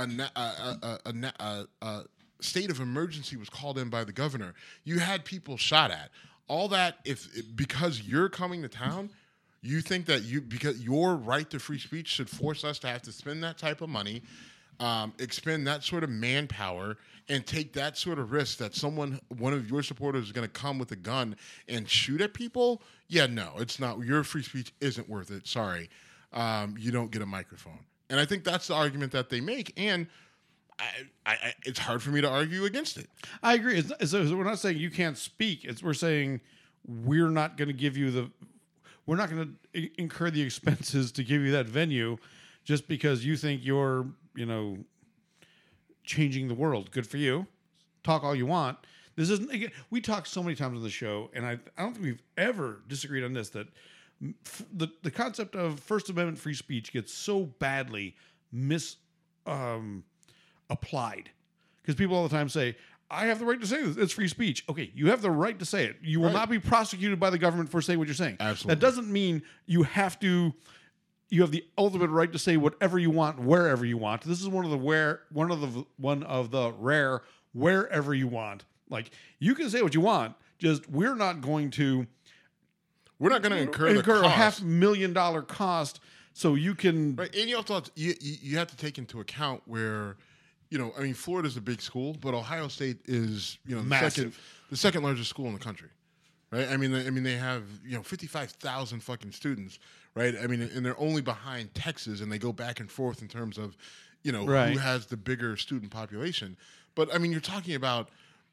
A state of emergency was called in by the governor. You had people shot at. All that, because you're coming to town, you think that because your right to free speech should force us to have to spend that type of money, expend that sort of manpower, and take that sort of risk that one of your supporters is going to come with a gun and shoot at people? Yeah, no, it's not. Your free speech isn't worth it. Sorry. You don't get a microphone. And I think that's the argument that they make. And it's hard for me to argue against it. I agree. We're not saying you can't speak. We're saying we're not going to give you we're not going to incur the expenses to give you that venue just because you think you're, changing the world. Good for you. Talk all you want. This isn't, again, we talk so many times on the show, and I don't think we've ever disagreed on this, that the concept of First Amendment free speech gets so badly applied. Because people all the time say, I have the right to say this. It's free speech. Okay, you have the right to say it. You will not be prosecuted by the government for saying what you're saying. Absolutely. That doesn't mean you have the ultimate right to say whatever you want, wherever you want. This is one of the rare wherever you want. Like, you can say what you want, just we're not going to incur the a cost. $500,000 cost so you can. Right, and you also you have to take into account where I mean, Florida's a big school, but Ohio State is, Massive. the second largest school in the country, right? I mean, they have 55,000 fucking students, right? I mean, and they're only behind Texas, and they go back and forth in terms of, Right. who has the bigger student population. But I mean, you're talking about,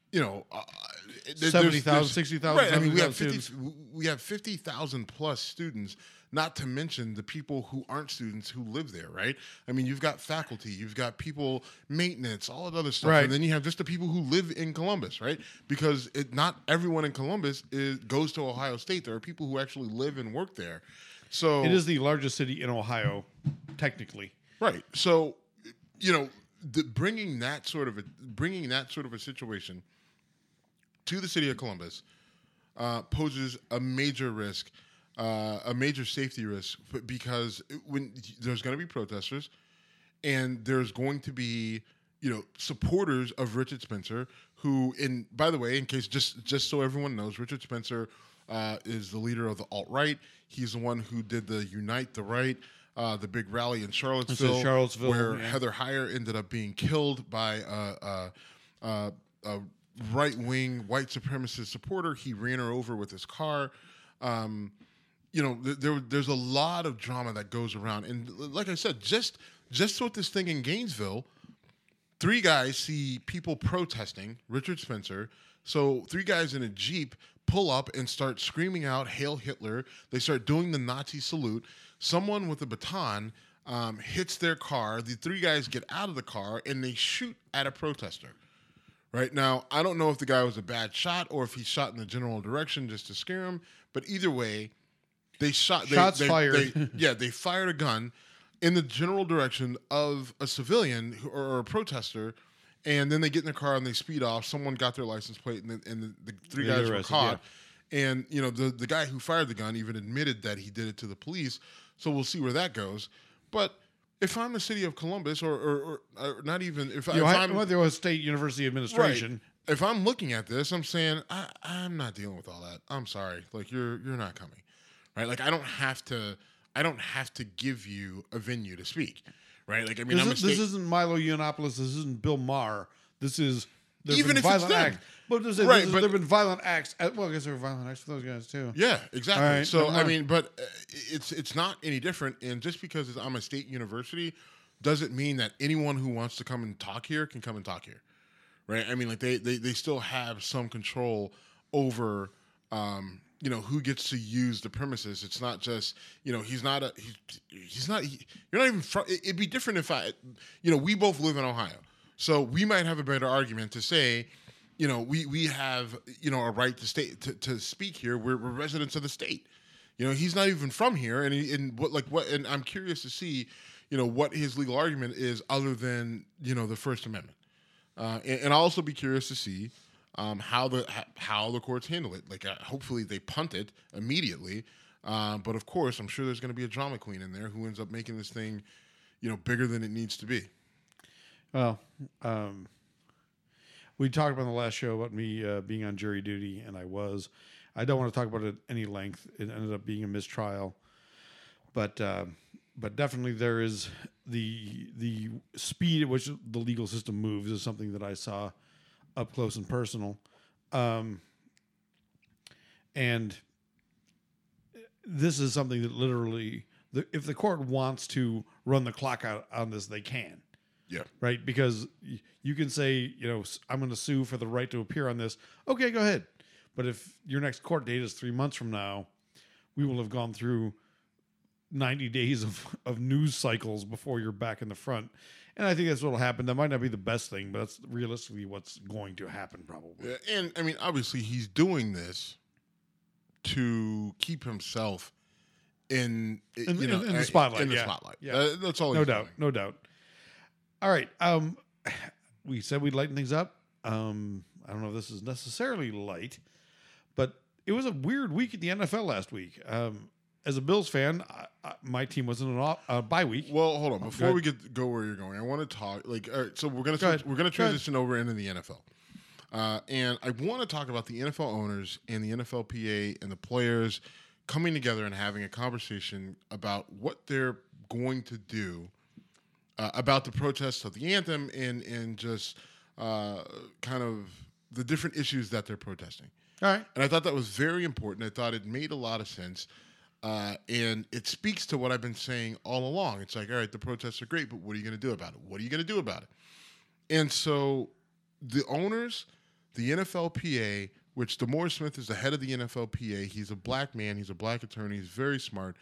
70,000, 60,000. Right. I mean, 70,000 we have 50,000 plus students. Not to mention the people who aren't students who live there, right? I mean, you've got faculty, you've got people, maintenance, all that other stuff, Right. and then you have just the people who live in Columbus, right? Because not everyone in Columbus goes to Ohio State. There are people who actually live and work there. So It is the largest city in Ohio, technically. right. So bringing that sort of a situation to the city of Columbus poses a major risk. A major safety risk because when there's going to be protesters and there's going to be, supporters of Richard Spencer who, by the way, in case just so everyone knows, Richard Spencer is the leader of the alt-right. He's the one who did the Unite the Right, the big rally in Charlottesville, where Heather Heyer ended up being killed by a right-wing white supremacist supporter. He ran her over with his car. There's a lot of drama that goes around. And like I said, just with this thing in Gainesville, 3 guys see people protesting Richard Spencer. So 3 guys in a Jeep pull up and start screaming out, "Hail Hitler." They start doing the Nazi salute. Someone with a baton hits their car. The 3 guys get out of the car and they shoot at a protester. Right now, I don't know if the guy was a bad shot or if he shot in the general direction just to scare him. But either way, they shot. Shots fired. They fired a gun in the general direction of a civilian or a protester, and then they get in their car and they speed off. Someone got their license plate, and the 3 guys were caught. Yeah. And the guy who fired the gun even admitted that he did it to the police. So we'll see where that goes. But if I'm the city of Columbus, or not even if I'm the Ohio State University Administration. Right, if I'm looking at this, I'm saying I'm not dealing with all that. I'm sorry, like you're not coming. Right, like I don't have to give you a venue to speak, right? Like I mean, this isn't Milo Yiannopoulos. This isn't Bill Maher. This is even if violent it's acts. But there have been violent acts. Well, I guess there were violent acts for those guys too. Yeah, exactly. Right, so I mean, but it's not any different. And just because I'm a state university doesn't mean that anyone who wants to come and talk here can come and talk here, right? I mean, like they still have some control over. Who gets to use the premises. It's not just, you're not even it'd be different if we both live in Ohio. So we might have a better argument to say, we have, a right to speak here. We're residents of the state. He's not even from here. And I'm curious to see, what his legal argument is other than, the First Amendment. And I'll also be curious to see, how the courts handle it. Like, hopefully they punt it immediately. But of course, I'm sure there's going to be a drama queen in there who ends up making this thing, bigger than it needs to be. Well, we talked about in the last show about me being on jury duty, and I was. I don't want to talk about it at any length. It ended up being a mistrial, but definitely there is the speed at which the legal system moves is something that I saw up close and personal. And this is something that literally, if the court wants to run the clock out on this, they can. Yeah. Right? Because you can say, I'm going to sue for the right to appear on this. Okay, go ahead. But if your next court date is 3 months from now, we will have gone through 90 days of news cycles before you're back in the front. And I think that's what will happen. That might not be the best thing, but that's realistically what's going to happen probably. Yeah, and, I mean, obviously he's doing this to keep himself in the spotlight. In the spotlight. Yeah. That's all No doubt. All right. We said we'd lighten things up. I don't know if this is necessarily light, but it was a weird week at the NFL last week. As a Bills fan, my team was in a bye week. Well, hold on. Before we go where you're going, I want to talk. All right, so we're gonna transition over into the NFL, and I want to talk about the NFL owners and the NFLPA and the players coming together and having a conversation about what they're going to do about the protests of the anthem and just kind of the different issues that they're protesting. All right. And I thought that was very important. I thought it made a lot of sense. And it speaks to what I've been saying all along. It's like, all right, the protests are great, but what are you going to do about it? What are you going to do about it? And so the owners, the NFLPA, which DeMaurice Smith is the head of the NFLPA. He's a black man. He's a black attorney. He's very smart.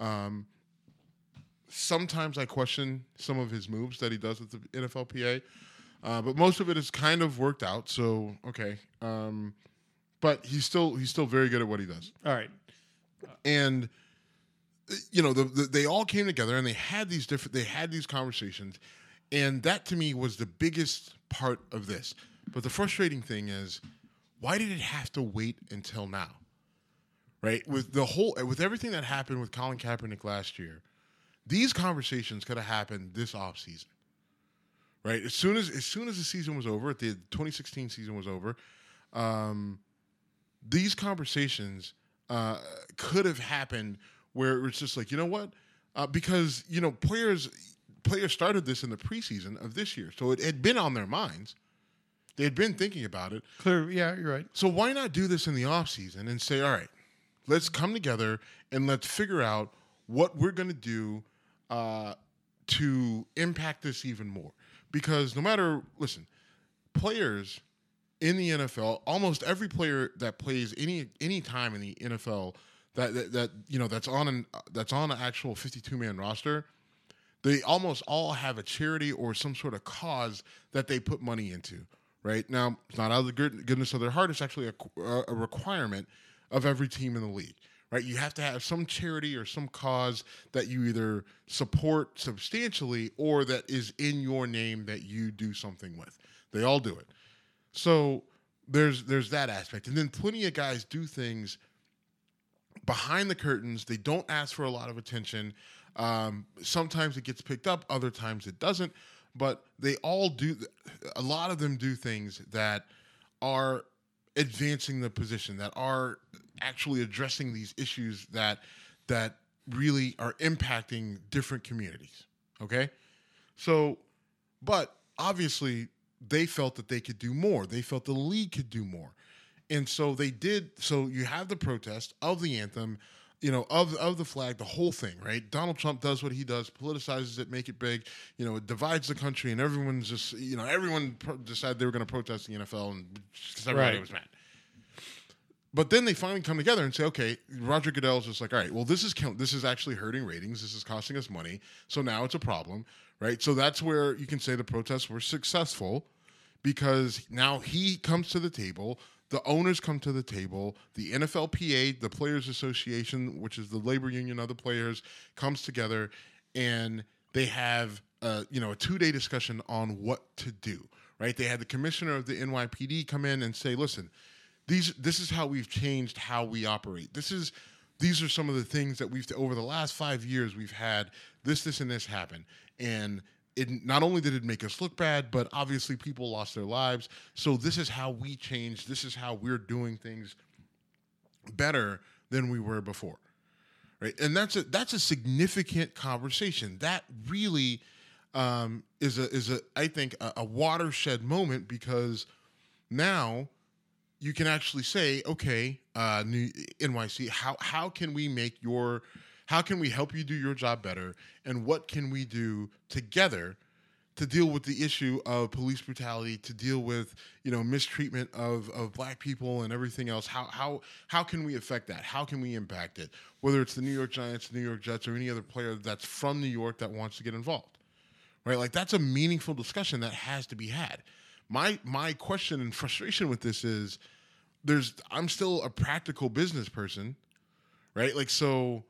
Sometimes I question some of his moves that he does with the NFLPA, but most of it is kind of worked out. So, okay. But he's still very good at what he does. All right. And they all came together and they had these conversations, and that to me was the biggest part of this. But the frustrating thing is, why did it have to wait until now? Right? With everything that happened with Colin Kaepernick last year, these conversations could have happened this offseason. Right? As soon as the season was over, the 2016 season was over, these conversations could have happened where it was just like, you know what? Because, players started this in the preseason of this year. So it had been on their minds. They had been thinking about it. Clear. Yeah, you're right. So why not do this in the offseason and say, all right, let's come together and let's figure out what we're going to do to impact this even more. Because players in the NFL, almost every player that plays any time in the NFL that's on an actual 52-man roster, they almost all have a charity or some sort of cause that they put money into. Right now, it's not out of the goodness of their heart. It's actually a requirement of every team in the league. Right, you have to have some charity or some cause that you either support substantially or that is in your name that you do something with. They all do it. So there's that aspect. And then plenty of guys do things behind the curtains. They don't ask for a lot of attention. Sometimes it gets picked up. Other times it doesn't. But they all do. A lot of them do things that are advancing the position, that are actually addressing these issues that really are impacting different communities. Okay? So, but obviously they felt that they could do more. They felt the league could do more. And so they did. So you have the protest of the anthem, of the flag, the whole thing, right? Donald Trump does what he does, politicizes it, make it big, it divides the country, and everyone's just, everyone decided they were going to protest the NFL, and just everybody was mad. But then they finally come together and say, okay, Roger Goodell's just like, all right, well, this is actually hurting ratings. This is costing us money. So now it's a problem, right? So that's where you can say the protests were successful, because now he comes to the table. The owners come to the table. The NFLPA, the Players Association, which is the labor union of the players, comes together, and they have a 2-day discussion on what to do, right? They had the commissioner of the NYPD come in and say, listen, this is how we've changed how we operate. These are some of the things that over the last 5 years, we've had this, and this happen. And it not only did it make us look bad, but obviously people lost their lives. So this is how we changed. This is how we're doing things better than we were before, right? And that's a significant conversation. That really is I think a watershed moment, because now you can actually say, okay, NYC, how can we help you do your job better, and what can we do together to deal with the issue of police brutality, to deal with mistreatment of black people and everything else? How can we affect that? How can we impact it? Whether it's the New York Giants, the New York Jets, or any other player that's from New York that wants to get involved, right? Like, that's a meaningful discussion that has to be had. My question and frustration with this is, I'm still a practical business person, right? Like, so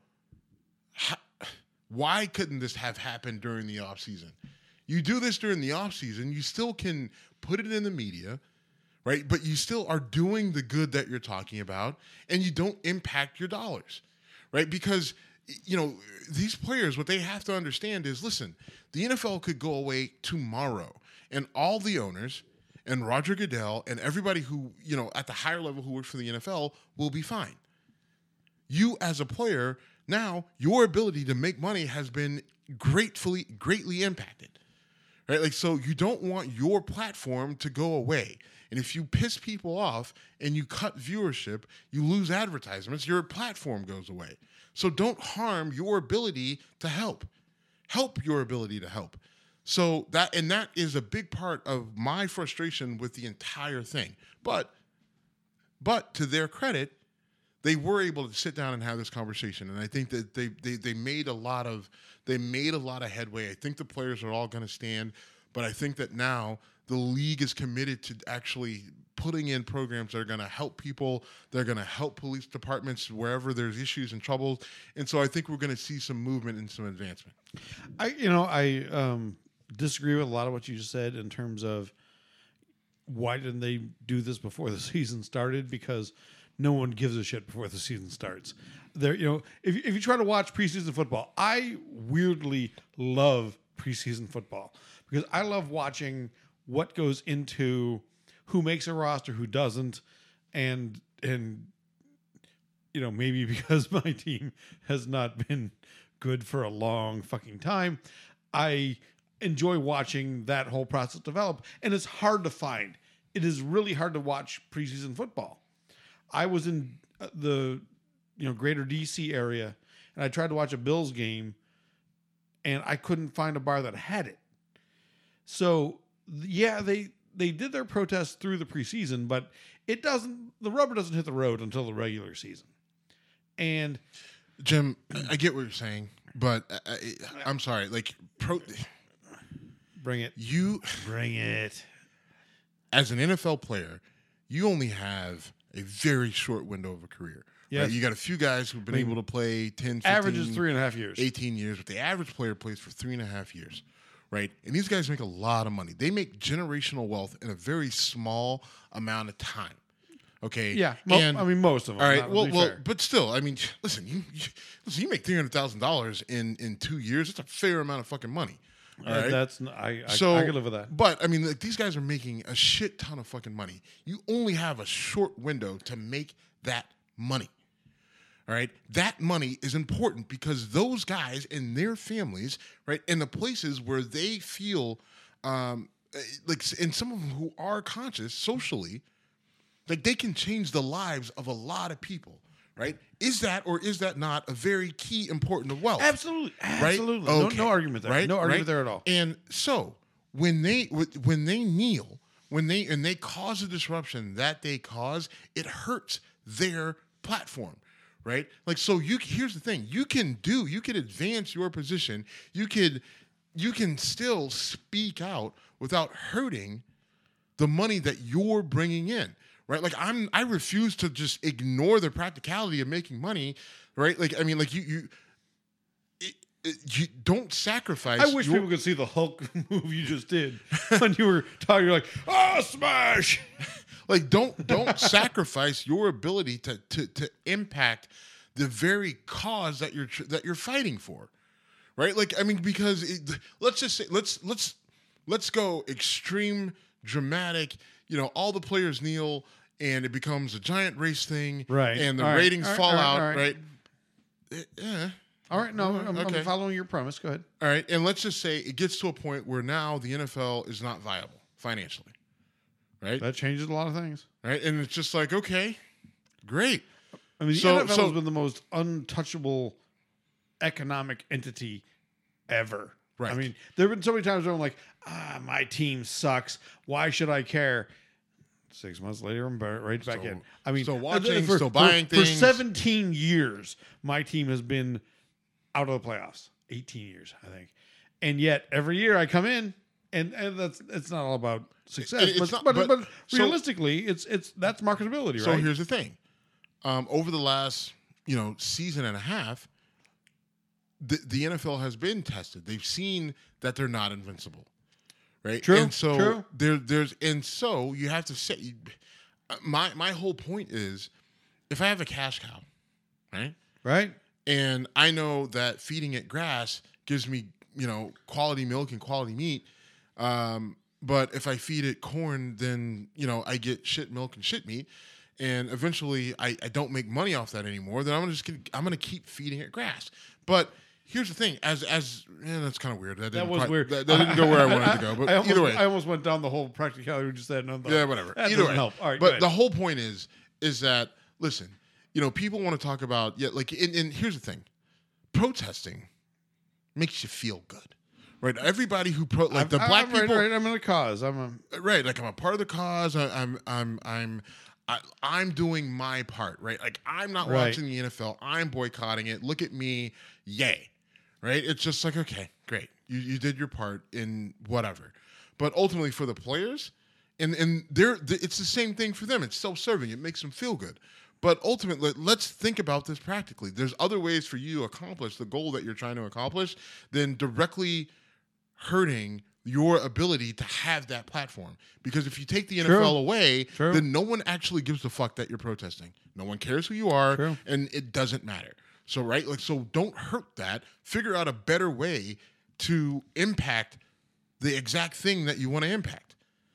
why couldn't this have happened during the off season? You do this during the off season, you still can put it in the media, right? But you still are doing the good that you're talking about, and you don't impact your dollars, right? Because these players, what they have to understand is, listen, the NFL could go away tomorrow, and all the owners and Roger Goodell and everybody who, at the higher level who works for the NFL will be fine. You as a player, now your ability to make money has been greatly impacted. Right? Like, so you don't want your platform to go away. And if you piss people off and you cut viewership, you lose advertisements, your platform goes away. So don't harm your ability to help. Help your ability to help. So that is a big part of my frustration with the entire thing. But to their credit, they were able to sit down and have this conversation, and I think that they made a lot of headway. I think the players are all going to stand, but I think that now the league is committed to actually putting in programs that are going to help people. They're going to help police departments wherever there's issues and troubles, and so I think we're going to see some movement and some advancement. I disagree with a lot of what you just said in terms of why didn't they do this before the season started? Because no one gives a shit before the season starts. There, if you try to watch preseason football, I weirdly love preseason football because I love watching what goes into who makes a roster, who doesn't, and maybe because my team has not been good for a long fucking time, I enjoy watching that whole process develop, and it's hard to find. It is really hard to watch preseason football. I was in the greater DC area, and I tried to watch a Bills game, and I couldn't find a bar that had it. So yeah, they did their protests through the preseason, but the rubber doesn't hit the road until the regular season. And Jim, I get what you're saying, but I'm sorry. Bring it. Bring it. As an NFL player, you only have a very short window of a career. Yes. Right? You got a few guys who've been able to play 10, 15, average is 3.5 years. 18 years, but the average player plays for 3.5 years. Right? And these guys make a lot of money. They make generational wealth in a very small amount of time. Okay. Yeah. Most of them. All right. But still, listen, you make $300,000 in 2 years. That's a fair amount of fucking money. All right. I can live with that. But these guys are making a shit ton of fucking money. You only have a short window to make that money. All right. That money is important because those guys and their families, right, in the places where they feel, and some of them who are conscious socially, like they can change the lives of a lot of people. Right? Is that or is that not a very key important of wealth? Absolutely. Right? Absolutely. Okay. No argument there. Right? No argument there at all. And so when they kneel, when they cause a disruption that they cause, it hurts their platform. Right? Here's the thing. You can advance your position. You can still speak out without hurting the money that you're bringing in. Right, I refuse to just ignore the practicality of making money. Right, you don't sacrifice. I wish people could see the Hulk move you just did when you were talking. You're like, smash! Don't sacrifice your ability to impact the very cause that you're fighting for. Right, because let's just say let's go extreme, dramatic. All the players kneel. And it becomes a giant race thing, right? And the ratings fall out, right? Yeah. All right, no, I'm following your premise. Go ahead. All right, and let's just say it gets to a point where now the NFL is not viable financially, right? That changes a lot of things, right? And it's just like, okay, great. The NFL has been the most untouchable economic entity ever. Right. There have been so many times where I'm like, my team sucks. Why should I care? 6 months later, I'm right back in. Still watching, still buying things. For 17 years, my team has been out of the playoffs. 18 years, I think. And yet, every year I come in, and it's not all about success. But realistically, that's marketability, right? So here's the thing. Over the last season and a half, the NFL has been tested. They've seen that they're not invincible. Right. True. And so true. So you have to say, my whole point is, if I have a cash cow, right, and I know that feeding it grass gives me quality milk and quality meat, but if I feed it corn, then I get shit milk and shit meat, and eventually I don't make money off that anymore. Then I'm gonna keep feeding it grass. But here's the thing. That's kind of weird. That was weird. That didn't go where I wanted to go. But either way, I almost went down the whole practicality we just said. And yeah, whatever. That either doesn't way, help. All right, but the whole point is that listen, people want to talk about and here's the thing, protesting makes you feel good. Right, everybody who black people. Right, I'm in a cause. I'm a part of the cause. I'm doing my part. Right, like I'm not watching the NFL. I'm boycotting it. Look at me, yay! Right, it's just like, okay, great, you did your part in whatever. But ultimately, for the players, and it's the same thing for them. It's self-serving. It makes them feel good. But ultimately, let's think about this practically. There's other ways for you to accomplish the goal that you're trying to accomplish than directly hurting your ability to have that platform. Because if you take the NFL away, then no one actually gives a fuck that you're protesting. No one cares who you are, and it doesn't matter. So, so don't hurt that. Figure out a better way to impact the exact thing that you want to impact.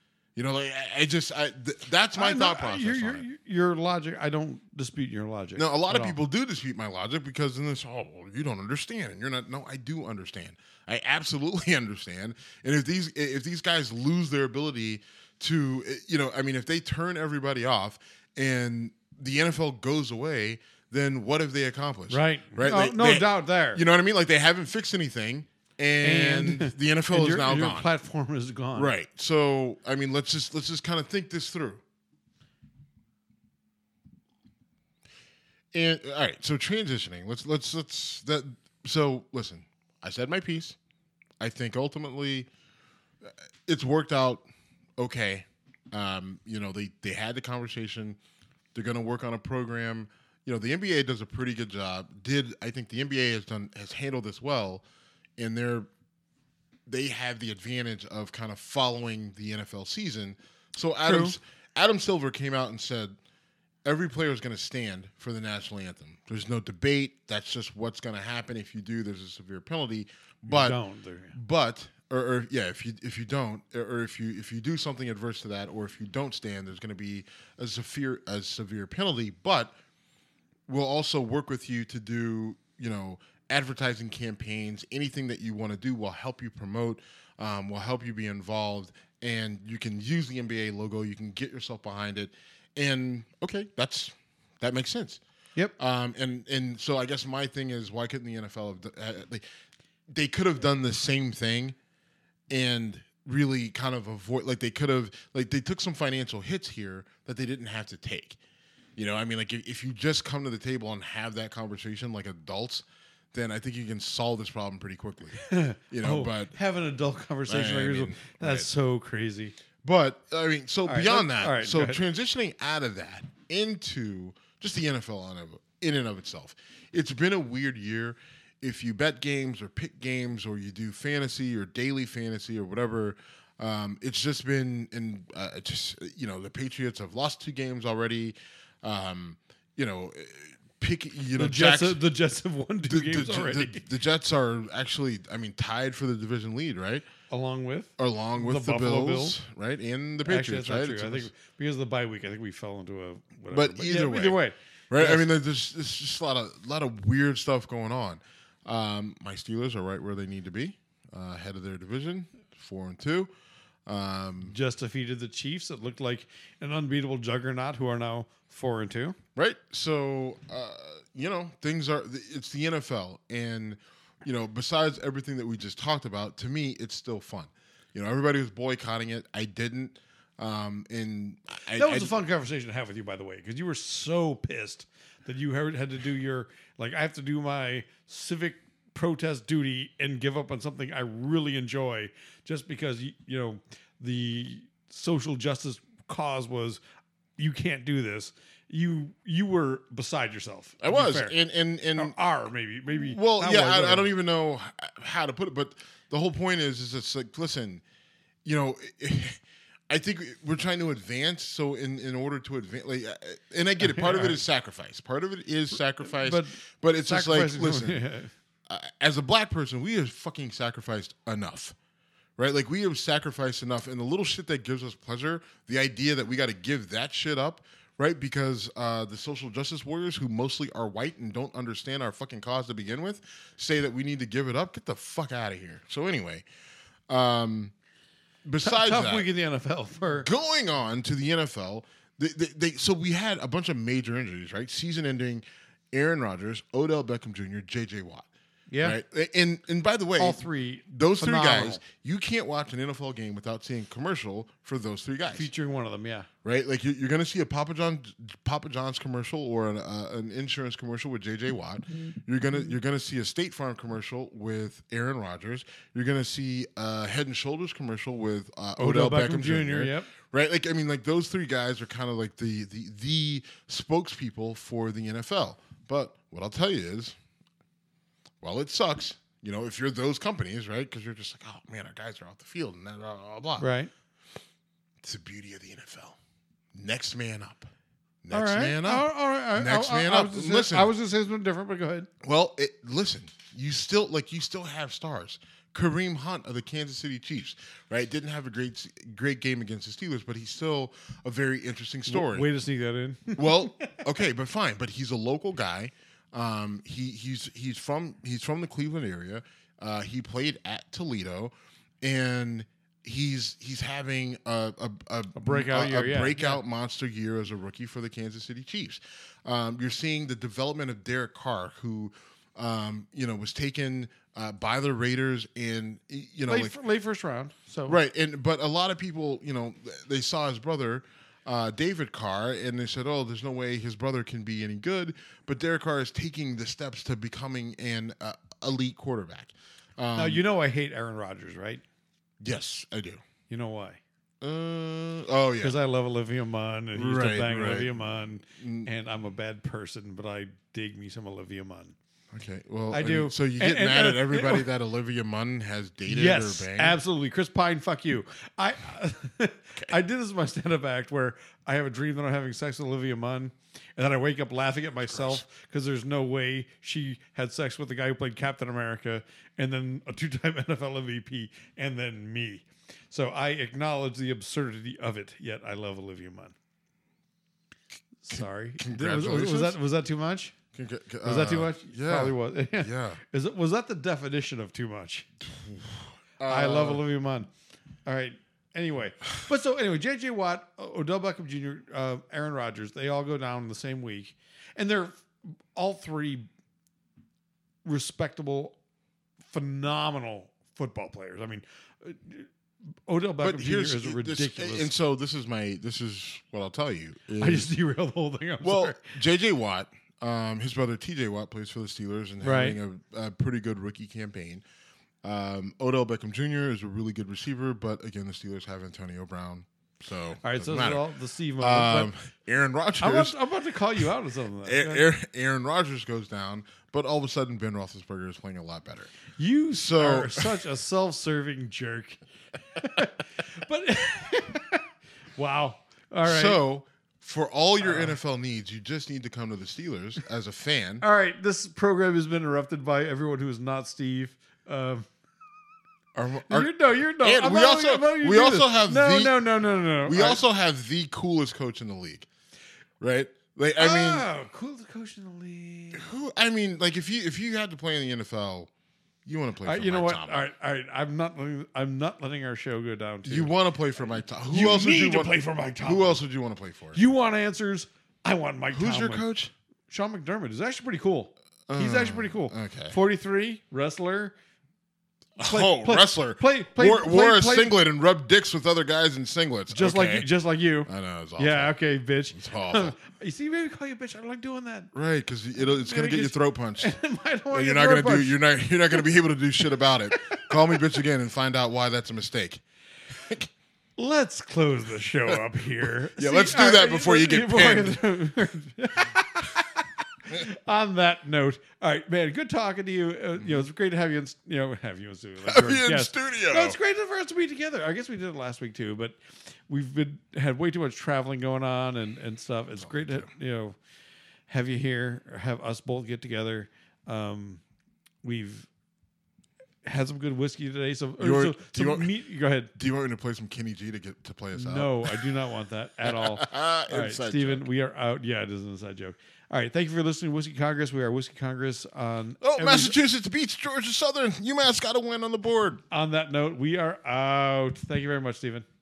That's my thought process on it. Your logic, I don't dispute your logic. No, a lot of people do dispute my logic because in this, you don't understand, and you're not. No, I do understand. I absolutely understand. And if these guys lose their ability to, if they turn everybody off and the NFL goes away, then what have they accomplished? Right. No doubt there. You know what I mean? Like they haven't fixed anything. And the NFL is now your gone. Platform is gone. Right. So let's just kind of think this through. And all right, so transitioning. So listen, I said my piece. I think ultimately it's worked out okay. They had the conversation. They're going to work on a program. The NBA does a pretty good job. I think the NBA has handled this well. And they have the advantage of kind of following the NFL season. So Adam Silver came out and said every player is going to stand for the national anthem. There's no debate. That's just what's going to happen. If you do, there's a severe penalty. But if you don't, or if you do something adverse to that, or if you don't stand, there's going to be a severe penalty. But we'll also work with you to do advertising campaigns, anything that you want to do will help you promote, will help you be involved, and you can use the NBA logo. You can get yourself behind it, and okay, that makes sense. Yep. And so I guess my thing is, why couldn't the NFL have? They could have done the same thing, and really kind of avoid. They could have. They took some financial hits here that they didn't have to take. If you just come to the table and have that conversation like adults, then I think you can solve this problem pretty quickly. But have an adult conversation that's so crazy. But beyond that, transitioning out of that into just the NFL in and of itself, it's been a weird year. If you bet games or pick games or you do fantasy or daily fantasy or whatever, it's just been the Patriots have lost 2 games already. The Jets have won 2 games already. The Jets are actually, tied for the division lead, right? Along with the Bills, right, and the Patriots, actually, right? True. I think because of the bye week, I think we fell into a. Whatever. But either way, right? Yes. There's just a lot of weird stuff going on. My Steelers are right where they need to be, head of their division, 4-2. Just defeated the Chiefs. It looked like an unbeatable juggernaut who are now 4-2. Right. So, things are, it's the NFL. And, besides everything that we just talked about, to me, it's still fun. Everybody was boycotting it. I didn't. That was a fun conversation to have with you, by the way, because you were so pissed that you had to do your, I have to do my civic protest duty and give up on something I really enjoy just because, the social justice cause was you can't do this. You were beside yourself. I was. Maybe. Well, yeah, I don't even know how to put it, but the whole point is it's like, listen, I think we're trying to advance. So in order to advance, and I get it. Part of it is sacrifice. Part of it is sacrifice. But it's just like, listen, as a black person, we have fucking sacrificed enough. Right? We have sacrificed enough. And the little shit that gives us pleasure, the idea that we got to give that shit up, right? Because the social justice warriors, who mostly are white and don't understand our fucking cause to begin with, say that we need to give it up. Get the fuck out of here. So anyway, besides Tough that, week in the NFL for going on to the NFL, so we had a bunch of major injuries, right? Season-ending Aaron Rodgers, Odell Beckham Jr., J.J. Watt. yeah, Right? And by the way, all three those phenomenal. three guys, you can't watch an NFL game without seeing commercial for those three guys. featuring one of them. Yeah, Right? Like you're going to see a Papa John's commercial or an insurance commercial with J.J. Watt. You're gonna see a State Farm commercial with Aaron Rodgers. You're going to see a Head and Shoulders commercial with Odell Beckham Jr. Yep. Right? Like I mean, like those three guys are kind of like the spokespeople for the NFL. But what I'll tell you is, well, it sucks, if you're those companies, right? Because you're just like, oh man, our guys are off the field and blah blah blah. Right. It's the beauty of the NFL. Next man up. All Next right. man up. All right. Next man I up. was Listen. I was going to say something different, but go ahead. Well, listen. You still have stars. Kareem Hunt of the Kansas City Chiefs, right? Didn't have a great game against the Steelers, but he's still a very interesting story. Way to sneak that in. Well, okay, but fine. But he's a local guy. He's from the Cleveland area. He played at Toledo, and he's having a breakout year, breakout monster year as a rookie for the Kansas City Chiefs. You're seeing the development of Derek Carr, who was taken by the Raiders in late first round. So right, but a lot of people, they saw his brother, David Carr, and they said, "Oh, there's no way his brother can be any good." But Derek Carr is taking the steps to becoming an elite quarterback. now I hate Aaron Rodgers, right? Yes, I do. You know why? Oh yeah, Because I love Olivia Munn, and he used to Right, bang right. Olivia Munn, and I'm a bad person, but I dig me some Olivia Munn. okay. Well, I do. So you get And- mad and- at everybody that Olivia Munn has dated Yes, or banged? absolutely. Chris Pine, fuck you. I did this in my stand-up act where I have a dream that I'm having sex with Olivia Munn, and then I wake up laughing at myself because there's no way she had sex with the guy who played Captain America, and then a 2-time NFL MVP, and then me. So I acknowledge the absurdity of it, yet I love Olivia Munn. Sorry. Congratulations. Was that too much? Was that too much? Yeah. Probably was. Yeah. Was that the definition of too much? I love Olivia Munn. All right. Anyway, J.J. Watt, Odell Beckham Jr., Aaron Rodgers, they all go down the same week, and they're all three respectable, phenomenal football players. I mean, Odell Beckham Jr. is ridiculous. And so this is what I'll tell you. I just derailed the whole thing. I'm sorry. J.J. Watt, his brother T.J. Watt plays for the Steelers and Right. having a pretty good rookie campaign. Odell Beckham Jr. is a really good receiver, but again, the Steelers have Antonio Brown. So All right, so doesn't this is matter. all the Steve moment. Aaron but Rodgers. I'm about to call you out on something. Like that. Aaron Rodgers goes down, but all of a sudden Ben Roethlisberger is playing a lot better. You So- are such a self-serving jerk. But wow. All right. So for all your NFL needs, you just need to come to the Steelers as a fan. All right, this program has been interrupted by everyone who is not Steve. Our- You're no. And I'm we not also- letting- I'm not letting you we do also this. have no. the- No. We also have the coolest coach in the league, right? Like I mean, cool coach in the league. who? I mean, like if you had to play in the NFL, you want to play. All right, for you know Mike what? Tomlin. All right. I'm not letting our show go down. Too. You want to play for Mike Tomlin? Who You else would need you to want play for Mike Tomlin. Who else would you want to play for? You want answers? I want Mike. Who's your Tomlin. coach? Sean McDermott is actually pretty cool. He's actually pretty cool. okay. 43 wrestler. Wrestler. Play, wore a singlet and rubbed dicks with other guys in singlets. just Okay. like you. I know. It's awful. Yeah. Okay, bitch. It's awful. You see, maybe call you a bitch. I don't like doing that. Right, because it's gonna get your throat punched. I don't want And to you're get not gonna throat do. You're not gonna be able to do shit about it. Call me bitch again and find out why that's a mistake. Let's close the show up here. Yeah, let's do that before you get On that note, all right, man. Good talking to you. It's great to have you. Have you in studio. Have you in studio. No, it's great for us to be together. I guess we did it last week too, but we've had way too much traveling going on and stuff. It's great to have you here, or have us both get together. had some good whiskey today. Go ahead. Do you want me to play some Kenny G to play us out? No, I do not want that at all. All right, Steven, we are out. Yeah, it is an inside joke. All right, thank you for listening to Whiskey Congress. We are Whiskey Congress on... Massachusetts beats Georgia Southern. UMass got a win on the board. On that note, we are out. Thank you very much, Steven.